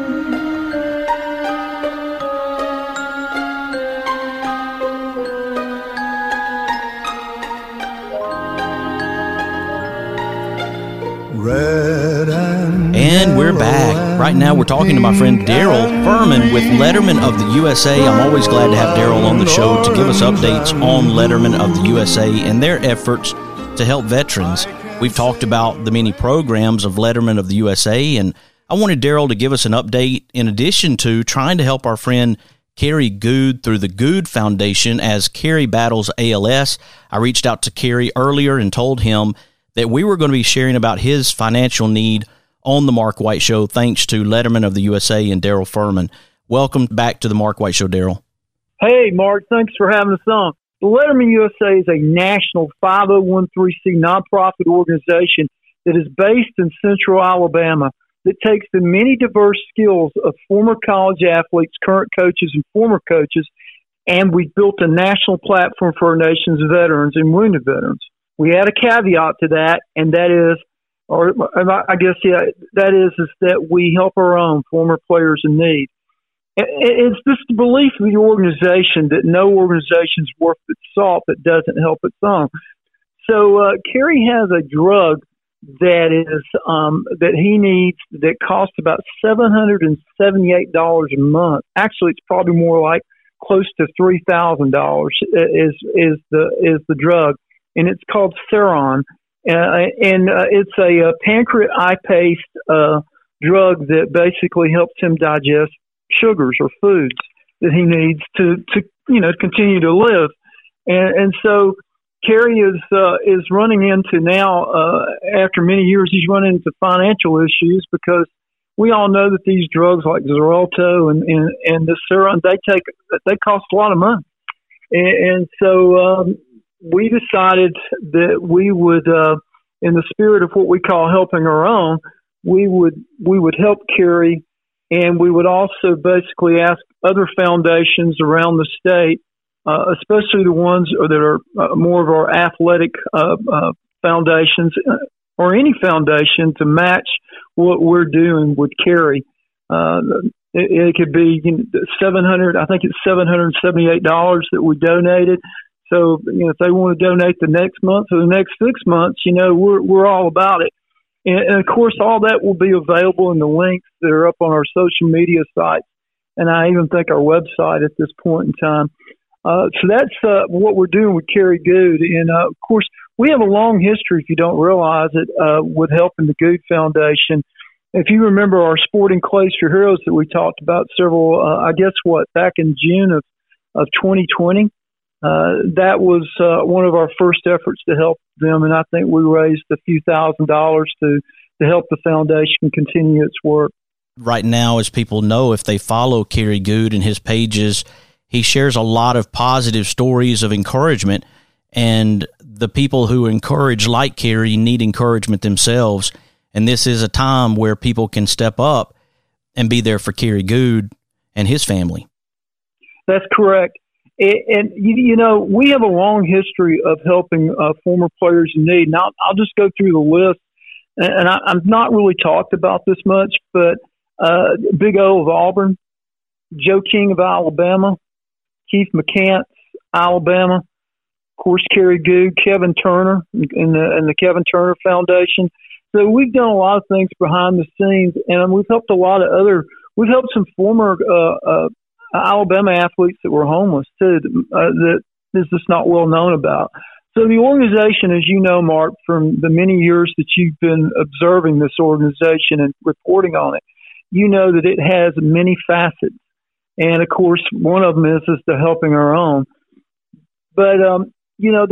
And we're back. Right now we're talking to my friend Daryl Furman with Letterman of the USA. I'm always glad to have Daryl on the show to give us updates on Letterman of the USA and their efforts to help veterans. We've talked about the many programs of Letterman of the USA, and I wanted Daryl to give us an update in addition to trying to help our friend Kerry Good through the Good Foundation as Kerry battles ALS. I reached out to Kerry earlier and told him that we were going to be sharing about his financial need on the Mark White Show, thanks to Letterman of the USA and Daryl Furman. Welcome back to the Mark White Show, Daryl. Hey, Mark. Thanks for having us on. The Letterman USA is a national 501(c)(3) nonprofit organization that is based in Central Alabama that takes the many diverse skills of former college athletes, current coaches, and former coaches, and we've built a national platform for our nation's veterans and wounded veterans. We add a caveat to that, and that is, that we help our own former players in need. It's just the belief of the organization that no organization is worth its salt that doesn't help its own. So Kerry has a drug that is that he needs that costs about $778 a month. Actually, it's probably more like close to $3,000 is the drug. And it's called Ceron, and it's a pancreatase drug that basically helps him digest sugars or foods that he needs to continue to live. And so Kerry is running into now after many years he's running into financial issues because we all know that these drugs like Xarelto and the Ceron they cost a lot of money, and so. We decided that we would, in the spirit of what we call helping our own, we would help Kerry, and we would also basically ask other foundations around the state, especially the ones that are more of our athletic foundations, or any foundation, to match what we're doing with Kerry. It could be $700. I think it's $778 that we donated. So, if they want to donate the next month or the next 6 months, we're all about it. And of course, all that will be available in the links that are up on our social media sites. And I even think our website at this point in time. So that's what we're doing with Kerry Good. And of course, we have a long history, if you don't realize it, with helping the Good Foundation. If you remember our Sporting Clays for Heroes that we talked about back in June of 2020, that was one of our first efforts to help them, and I think we raised a few $1,000s to help the foundation continue its work. Right now, as people know, if they follow Kerry Goode and his pages, he shares a lot of positive stories of encouragement, and the people who encourage like Kerry need encouragement themselves, and this is a time where people can step up and be there for Kerry Goode and his family. That's correct. And, you know, we have a long history of helping former players in need. Now, I'll just go through the list, and I've not really talked about this much, but Big O of Auburn, Joe King of Alabama, Keith McCants, Alabama, of course, Kerry Goode, Kevin Turner, and the Kevin Turner Foundation. So we've done a lot of things behind the scenes, and we've helped we've helped some former Alabama athletes that were homeless, too, that is just not well known about. So the organization, as you know, Mark, from the many years that you've been observing this organization and reporting on it, you know that it has many facets. And, of course, one of them is the helping our own. But, you know,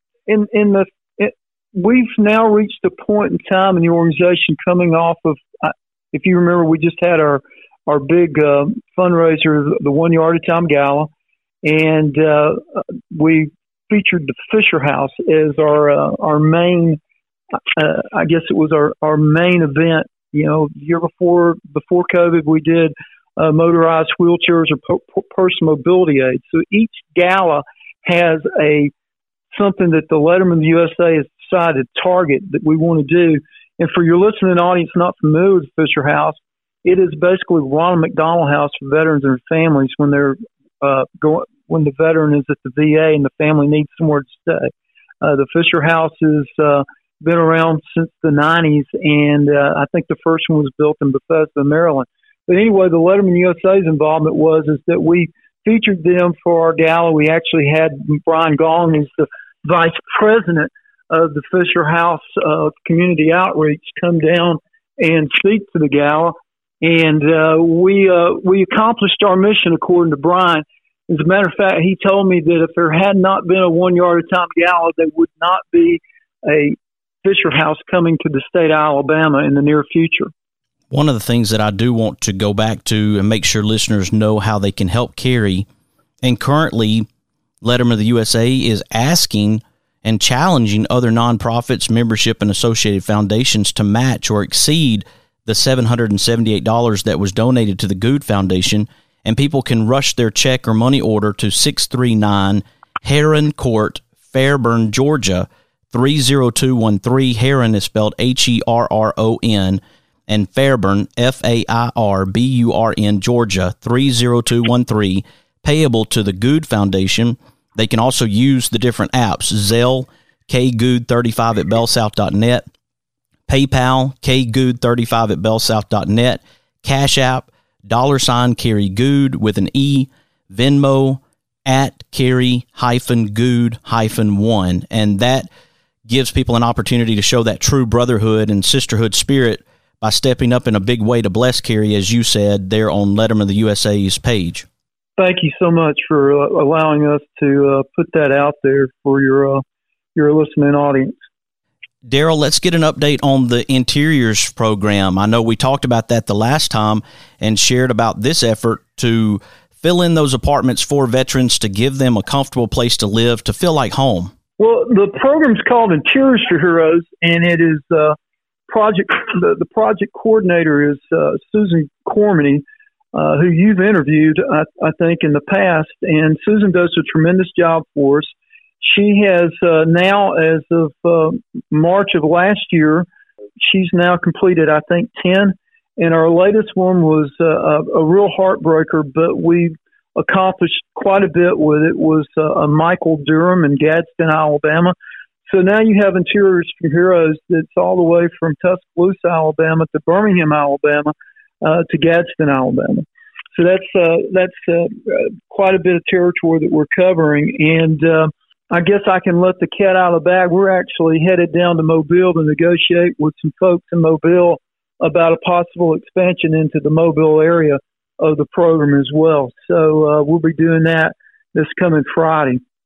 we've now reached a point in time in the organization coming off of, if you remember, we just had our big fundraiser, the 1 Yard at a Time Gala, and we featured the Fisher House as our main, I guess it was our main event. You know, the year before COVID, we did motorized wheelchairs or personal mobility aids. So each gala has something that the Letterman USA has decided to target that we want to do. And for your listening audience not familiar with the Fisher House, it is basically Ronald McDonald House for veterans and their families when they're when the veteran is at the VA and the family needs somewhere to stay. The Fisher House has been around since the 90s, and I think the first one was built in Bethesda, Maryland. But anyway, the Letterman USA's involvement is that we featured them for our gala. We actually had Brian Gong, who's the vice president of the Fisher House Community Outreach, come down and speak to the gala. And we accomplished our mission, according to Brian. As a matter of fact, he told me that if there had not been a 1 Yard at a Time gala, there would not be a Fisher House coming to the state of Alabama in the near future. One of the things that I do want to go back to and make sure listeners know how they can help Kerry, and currently Letterman of the USA is asking and challenging other nonprofits, membership, and associated foundations to match or exceed the $778 that was donated to the Goode Foundation, and people can rush their check or money order to 639 Heron Court, Fairburn, Georgia, 30213. Heron is spelled Herron, and Fairburn, Fairburn, Georgia, 30213, payable to the Goode Foundation. They can also use the different apps, Zelle, kgoode35 at bellsouth.net, PayPal, kgoode35 at Cash App, $Kerry Goode with an E, Venmo, at Kerry-Goode-1. And that gives people an opportunity to show that true brotherhood and sisterhood spirit by stepping up in a big way to bless Kerry, as you said, there on Letterman of the USA's page. Thank you so much for allowing us to put that out there for your listening audience. Daryl, let's get an update on the Interiors program. I know we talked about that the last time and shared about this effort to fill in those apartments for veterans to give them a comfortable place to live, to feel like home. Well, the program's called Interiors for Heroes, and it is the project coordinator is Susan Cormany, who you've interviewed, I think, in the past. And Susan does a tremendous job for us. She has now, as of March of last year, she's now completed, I think, 10. And our latest one was a real heartbreaker, but we accomplished quite a bit with it, was a Michael Durham in Gadsden, Alabama. So now you have Interiors for Heroes that's all the way from Tuscaloosa, Alabama to Birmingham, Alabama to Gadsden, Alabama. So that's quite a bit of territory that we're covering. And I guess I can let the cat out of the bag. We're actually headed down to Mobile to negotiate with some folks in Mobile about a possible expansion into the Mobile area of the program as well. So we'll be doing that this coming Friday.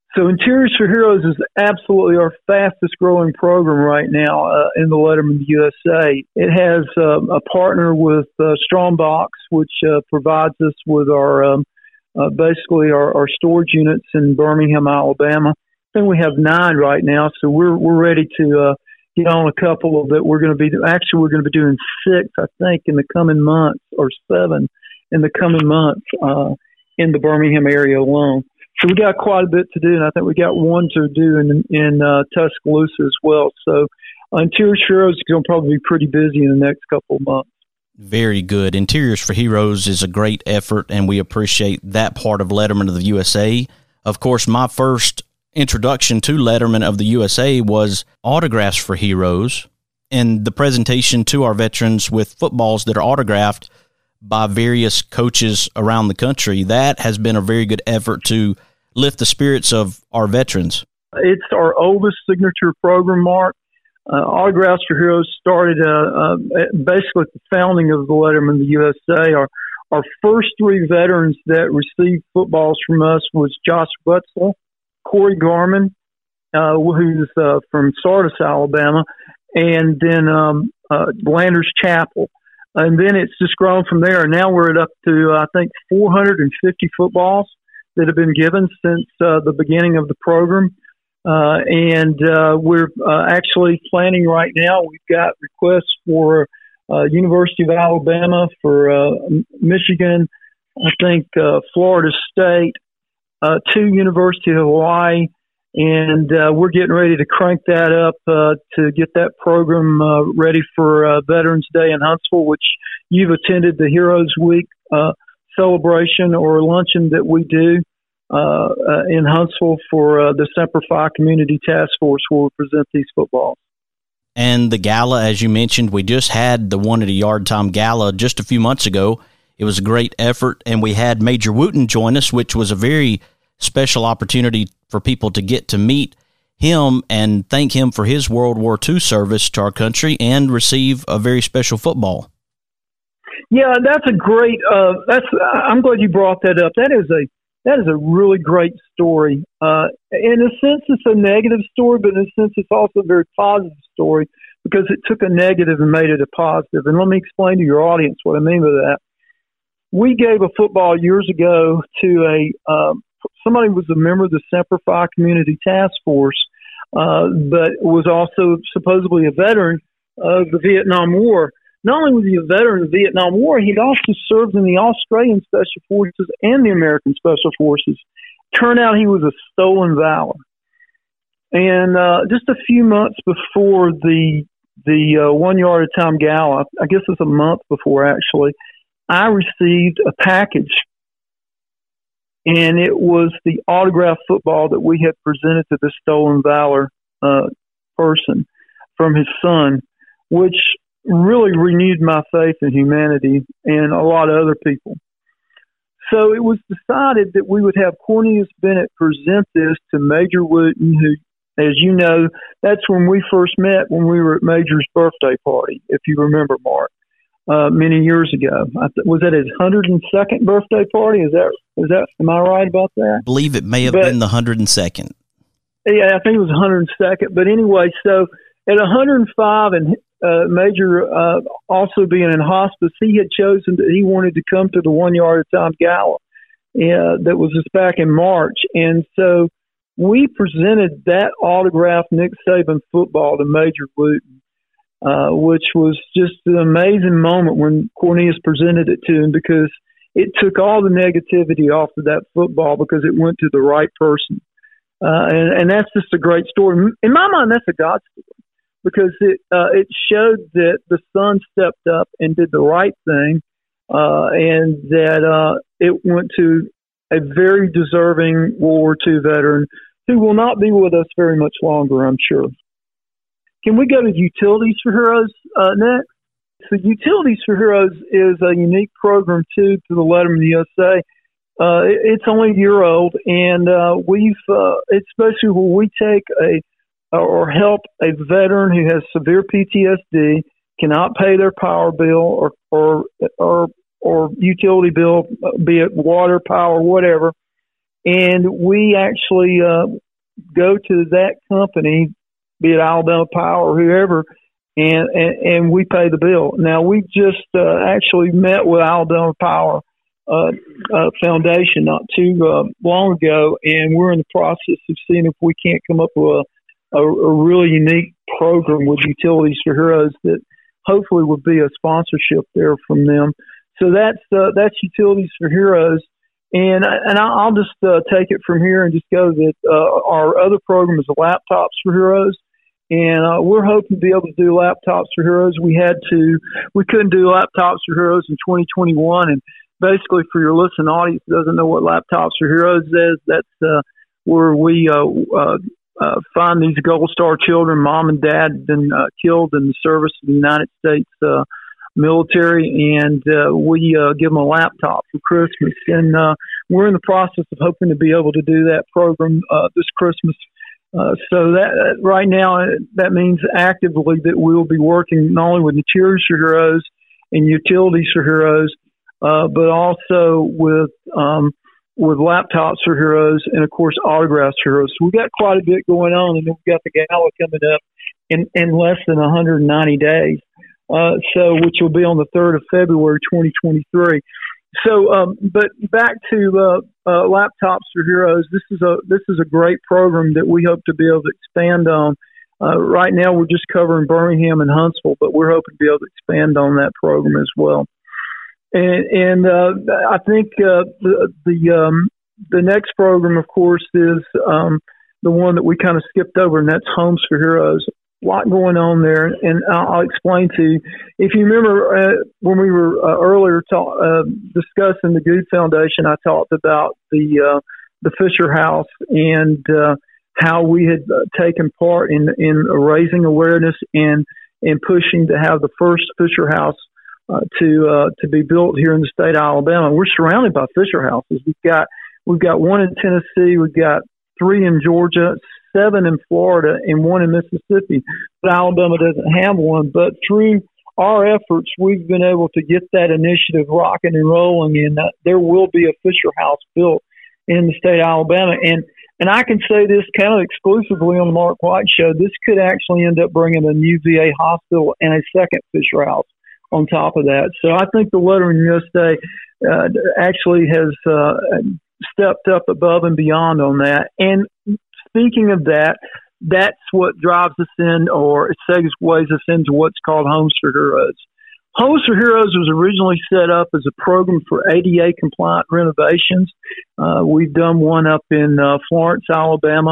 So Interiors for Heroes is absolutely our fastest growing program right now in the Letterman USA. It has a partner with Strongbox, which provides us with our basically our storage units in Birmingham, Alabama. I think we have 9 right now, so we're ready to get on a couple that we're going to be doing 6, I think, in the coming months, or 7 in the coming months in the Birmingham area alone. So we got quite a bit to do, and I think we got one to do in Tuscaloosa as well. So Interiors for Heroes is going to probably be pretty busy in the next couple of months. Very good. Interiors for Heroes is a great effort, and we appreciate that part of Letterman of the USA. Of course, my first introduction to Letterman of the USA was Autographs for Heroes, and the presentation to our veterans with footballs that are autographed by various coaches around the country. That has been a very good effort to lift the spirits of our veterans. It's our oldest signature program, Mark. Autographs for Heroes started basically at the founding of the Letterman of the USA. Our first 3 veterans that received footballs from us was Josh Wetzel, Corey Garman, who's from Sardis, Alabama, and then Landers Chapel. And then it's just grown from there. And now we're up to, I think, 450 footballs that have been given since the beginning of the program. We're actually planning right now. We've got requests for University of Alabama, for Michigan, I think Florida State, 2 University of Hawaii, and we're getting ready to crank that up to get that program ready for Veterans Day in Huntsville, which you've attended the Heroes Week celebration or luncheon that we do in Huntsville for the Semper Fi Community Task Force, where we present these footballs. And the gala, as you mentioned, we just had the One at a Yard Time Gala just a few months ago. It was a great effort, and we had Major Wooten join us, which was a very special opportunity for people to get to meet him and thank him for his World War II service to our country and receive a very special football. Yeah, that's a great. I'm glad you brought that up. That is a really great story. In a sense, it's a negative story, but in a sense, it's also a very positive story because it took a negative and made it a positive. And let me explain to your audience what I mean by that. We gave a football years ago to somebody who was a member of the Semper Fi Community Task Force, but was also supposedly a veteran of the Vietnam War. Not only was he a veteran of the Vietnam War, he'd also served in the Australian Special Forces and the American Special Forces. Turned out he was a stolen valor. And just a few months before the 1 yard at a time gala, I guess it's a month before actually, I received a package, and it was the autographed football that we had presented to the stolen valor person from his son, which really renewed my faith in humanity and a lot of other people. So it was decided that we would have Cornelius Bennett present this to Major Wooten, who, as you know, that's when we first met, when we were at Major's birthday party, if you remember, Mark, many years ago. Was that his 102nd birthday party? Is that? Am I right about that? I believe it may have been the 102nd. Yeah, I think it was 102nd. But anyway, so at 105 and Major also being in hospice, he had chosen that he wanted to come to the 1 yard at a time gala that was just back in March. And so we presented that autographed Nick Saban football to Major Wooten, which was just an amazing moment when Cornelius presented it to him, because it took all the negativity off of that football because it went to the right person. And that's just a great story. In my mind, that's a God story, because it showed that the son stepped up and did the right thing, and that it went to a very deserving World War II veteran who will not be with us very much longer, I'm sure. Can we go to Utilities for Heroes next? So Utilities for Heroes is a unique program, too, to the Letterman USA. It's only a year old, and it's basically where we take or help a veteran who has severe PTSD, cannot pay their power bill or utility bill, be it water, power, whatever, and we actually go to that company, be it Alabama Power or whoever, and we pay the bill. Now, we just actually met with Alabama Power Foundation not too long ago, and we're in the process of seeing if we can't come up with a really unique program with Utilities for Heroes that hopefully would be a sponsorship there from them. So that's Utilities for Heroes. And I'll just take it from here and just go that our other program is Laptops for Heroes. And we're hoping to be able to do Laptops for Heroes. We couldn't do Laptops for Heroes in 2021. And basically, for your listening audience who doesn't know what Laptops for Heroes is, that's where we find these Gold Star children. Mom and dad have been killed in the service of the United States military, and we give them a laptop for Christmas. And we're in the process of hoping to be able to do that program this Christmas. So that right now, that means actively that we'll be working not only with Materials for Heroes and Utilities for Heroes, but also with Laptops for Heroes and, of course, Autographs for Heroes. So we've got quite a bit going on, and then we've got the gala coming up in less than 190 days, which will be on the 3rd of February, 2023. So, but back to Laptops for Heroes. This is a great program that we hope to be able to expand on. Right now, we're just covering Birmingham and Huntsville, but we're hoping to be able to expand on that program as well. And I think the next program, of course, is the one that we kind of skipped over, and that's Homes for Heroes. A lot going on there, and I'll explain to you. If you remember when we were earlier discussing the Good Foundation, I talked about the Fisher House and how we had taken part in raising awareness and pushing to have the first Fisher House to be built here in the state of Alabama. We're surrounded by Fisher Houses. We've got one in Tennessee, we've got 3 in Georgia, 7 in Florida, and 1 in Mississippi. But Alabama doesn't have one. But through our efforts, we've been able to get that initiative rocking and rolling, and there will be a Fisher House built in the state of Alabama. And I can say this kind of exclusively on the Mark White Show. This could actually end up bringing a new VA hospital and a second Fisher House on top of that. So I think the Lettering USA actually has stepped up above and beyond on that. And speaking of that, that's what drives us in, or it segues us into what's called Homes for Heroes. Homes for Heroes was originally set up as a program for ADA compliant renovations. We've done one up in Florence, Alabama.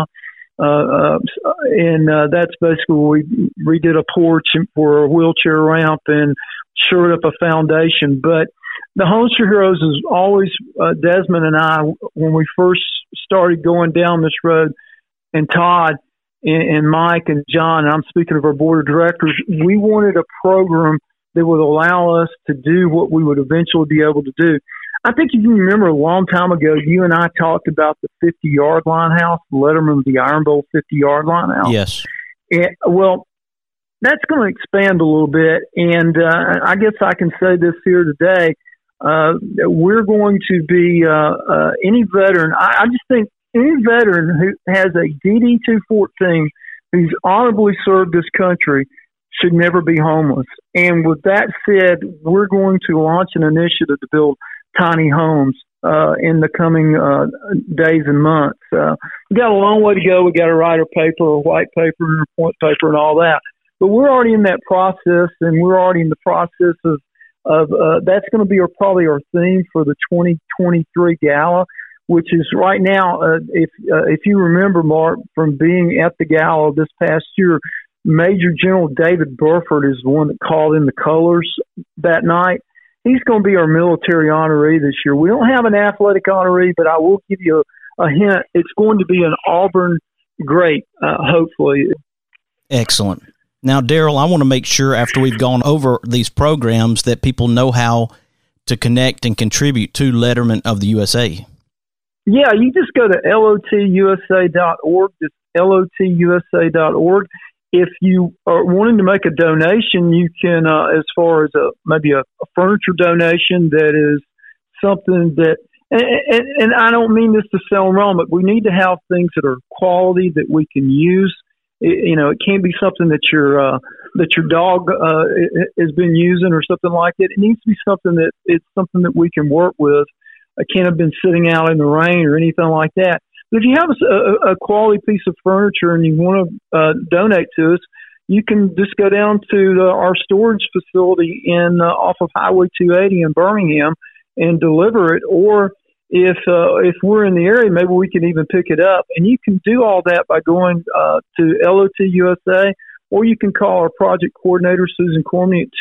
And that's basically we redid a porch for a wheelchair ramp and shored up a foundation. But the Homes for Heroes is always, Desmond and I, when we first started going down this road, and Todd and Mike and John, and I'm speaking of our board of directors, we wanted a program that would allow us to do what we would eventually be able to do. I think if you remember a long time ago, you and I talked about the 50-yard line house, Letterman, the Iron Bowl 50-yard line house. Yes. Well, that's going to expand a little bit, and I guess I can say this here today. We're going to be any veteran. I just think any veteran who has a DD-214 who's honorably served this country should never be homeless. And with that said, we're going to launch an initiative to build tiny homes in the coming days and months. We got a long way to go. We got to write a paper, a white paper, a point paper, and all that. But we're already in that process, and we're already in the process of that's going to be probably our theme for the 2023 gala, which is right now, if you remember, Mark, from being at the gala this past year, Major General David Burford is the one that called in the colors that night. He's going to be our military honoree this year. We don't have an athletic honoree, but I will give you a hint. It's going to be an Auburn great, hopefully. Excellent. Now, Daryl, I want to make sure after we've gone over these programs that people know how to connect and contribute to Letterman of the USA. Yeah, you just go to lotusa.org. It's lotusa.org. If you are wanting to make a donation, you can, as far as maybe a furniture donation that is something that and I don't mean this to sound wrong, but we need to have things that are quality that we can use. It can't be something that your dog has been using or something like that. It needs to be something that we can work with. It can't have been sitting out in the rain or anything like that. But if you have a quality piece of furniture and you want to donate to us, you can just go down to our storage facility off of Highway 280 in Birmingham and deliver it. Or if we're in the area, maybe we can even pick it up. And you can do all that by going to LOT USA, or you can call our project coordinator, Susan Cormany, at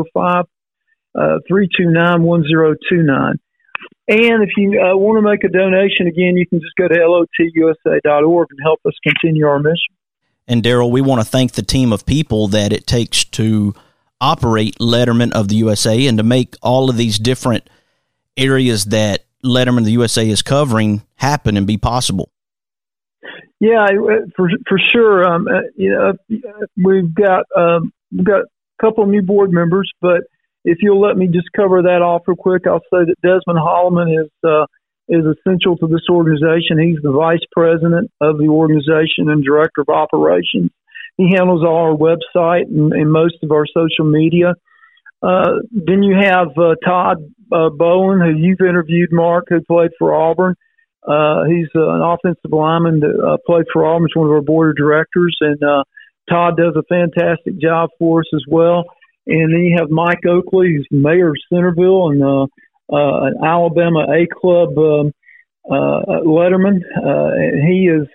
205-329-1029. And if you want to make a donation, again, you can just go to lotusa.org and help us continue our mission. And Daryl, we want to thank the team of people that it takes to operate Letterman of the USA and to make all of these different areas that Letterman of the USA is covering happen and be possible. Yeah, for sure. We've got a couple of new board members, but if you'll let me just cover that off real quick, I'll say that Desmond Holloman is essential to this organization. He's the vice president of the organization and director of operations. He handles all our website and most of our social media. Then you have Todd Bowen, who you've interviewed, Mark, who played for Auburn. He's an offensive lineman that played for Auburn. He's one of our board of directors, and Todd does a fantastic job for us as well. And then you have Mike Oakley, who's the mayor of Centerville and an Alabama A Club letterman. He is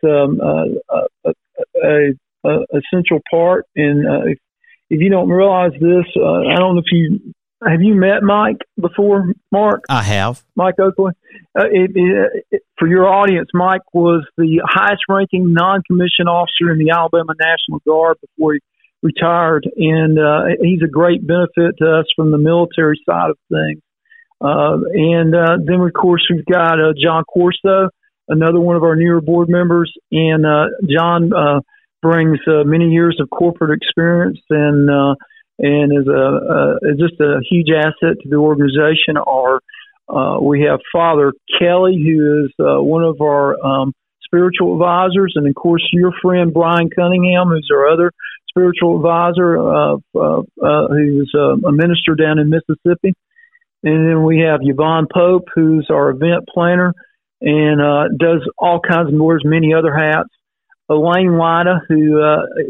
a essential part. And if you don't realize this, I don't know if have you met Mike before, Mark? I have. Mike Oakley. For your audience, Mike was the highest-ranking non-commissioned officer in the Alabama National Guard before he retired, and he's a great benefit to us from the military side of things. And then, of course, we've got John Corso, another one of our newer board members, and John brings many years of corporate experience and is just a huge asset to the organization. We have Father Kelly, who is one of our spiritual advisors, and of course your friend Brian Cunningham, who's our other spiritual advisor, who's a minister down in Mississippi. And then we have Yvonne Pope, who's our event planner and does all kinds of more, many other hats. Elaine Wida, who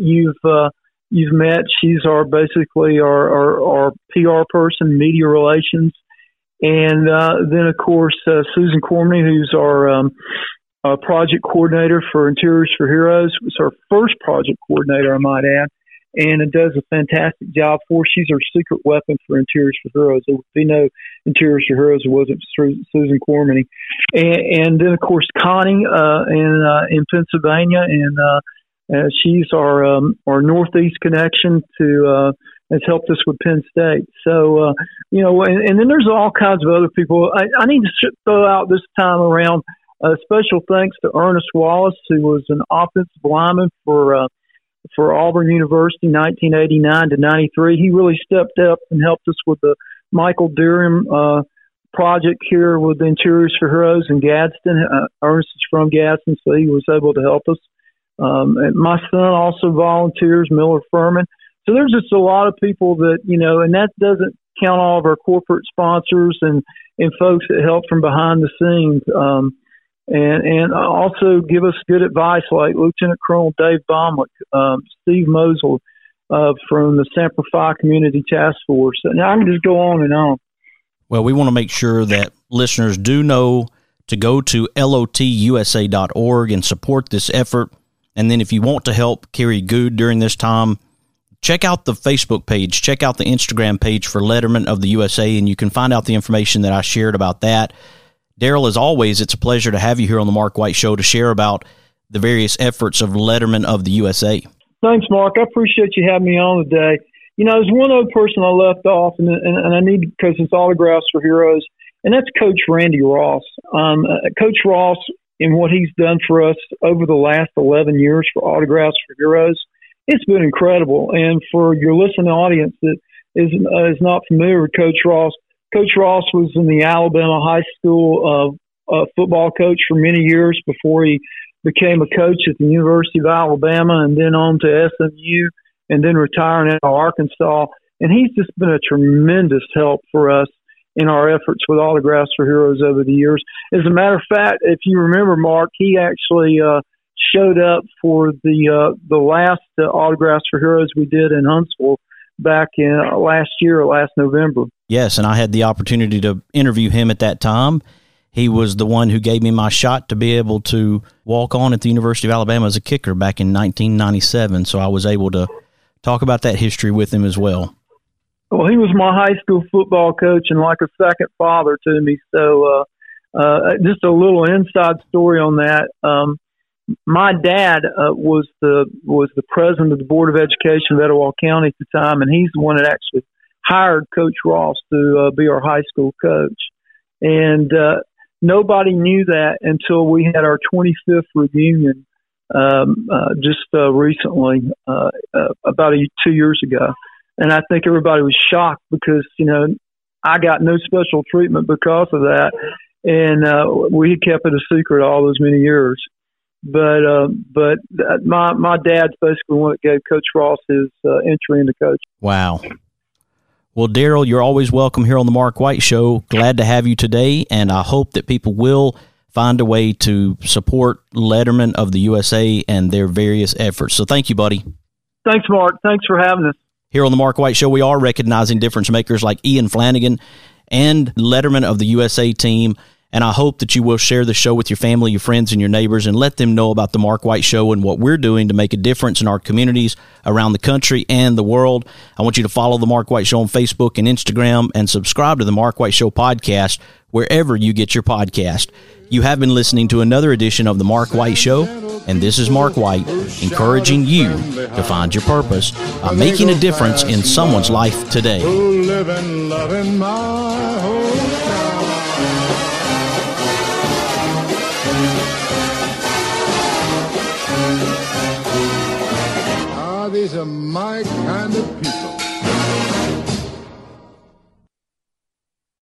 you've met, she's basically our PR person, media relations. And then, of course, Susan Cormany, who's our project coordinator for Interiors for Heroes. It's our first project coordinator, I might add, and it does a fantastic job for us. She's our secret weapon for Interiors for Heroes. There would be no Interiors for Heroes if it wasn't Susan Cormany. And then, of course, Connie in Pennsylvania, and she's our Northeast connection to has helped us with Penn State. So, and then there's all kinds of other people. I need to throw out this time around special thanks to Ernest Wallace, who was an offensive lineman for Auburn University, 1989 to 93. He really stepped up and helped us with the Michael Durham project here with Interiors for Heroes in Gadsden. Ernest is from Gadsden, so he was able to help us. And my son also volunteers, Miller Furman. So there's just a lot of people that, and that doesn't count all of our corporate sponsors and folks that help from behind the scenes. And also give us good advice, like Lieutenant Colonel Dave Baumlick, Steve Mosel from the Semper Fi Community Task Force. And I can just go on and on. Well, we want to make sure that listeners do know to go to lotusa.org and support this effort. And then if you want to help Kerry Good during this time, check out the Facebook page, check out the Instagram page for Letterman of the USA, and you can find out the information that I shared about that. Daryl, as always, it's a pleasure to have you here on the Mark White Show to share about the various efforts of Letterman of the USA. Thanks, Mark. I appreciate you having me on today. There's one other person I left off, and I need, because it's Autographs for Heroes, and that's Coach Randy Ross. Coach Ross, and what he's done for us over the last 11 years for Autographs for Heroes, it's been incredible. And for your listening audience that is not familiar with Coach Ross was in the Alabama high school football coach for many years before he became a coach at the University of Alabama and then on to SMU and then retiring at Arkansas. And he's just been a tremendous help for us in our efforts with Autographs for Heroes over the years. As a matter of fact, if you remember, Mark, he actually showed up for the last Autographs for Heroes we did in Huntsville back in last November. Yes, and I had the opportunity to interview him at that time. He was the one who gave me my shot to be able to walk on at the University of Alabama as a kicker back in 1997, so I was able to talk about that history with him as well. Well, he was my high school football coach and like a second father to me, so just a little inside story on that. My dad was the president of the Board of Education of Etowah County at the time, and he's the one that actually hired Coach Ross to be our high school coach. And nobody knew that until we had our 25th reunion just recently, about 2 years ago. And I think everybody was shocked because, I got no special treatment because of that. And we kept it a secret all those many years. But my dad's basically the one that gave Coach Ross his entry into coaching. Wow. Well, Daryl, you're always welcome here on the Mark White Show. Glad to have you today, and I hope that people will find a way to support Letterman of the USA and their various efforts. So thank you, buddy. Thanks, Mark. Thanks for having us. Here on the Mark White Show, we are recognizing difference makers like Ian Flanagan and Letterman of the USA team. And I hope that you will share the show with your family, your friends, and your neighbors, and let them know about the Mark White Show and what we're doing to make a difference in our communities around the country and the world. I want you to follow the Mark White Show on Facebook and Instagram and subscribe to the Mark White Show podcast wherever you get your podcast. You have been listening to another edition of the Mark White Show, and this is Mark White encouraging you to find your purpose by making a difference in someone's life today. These are my kind of people.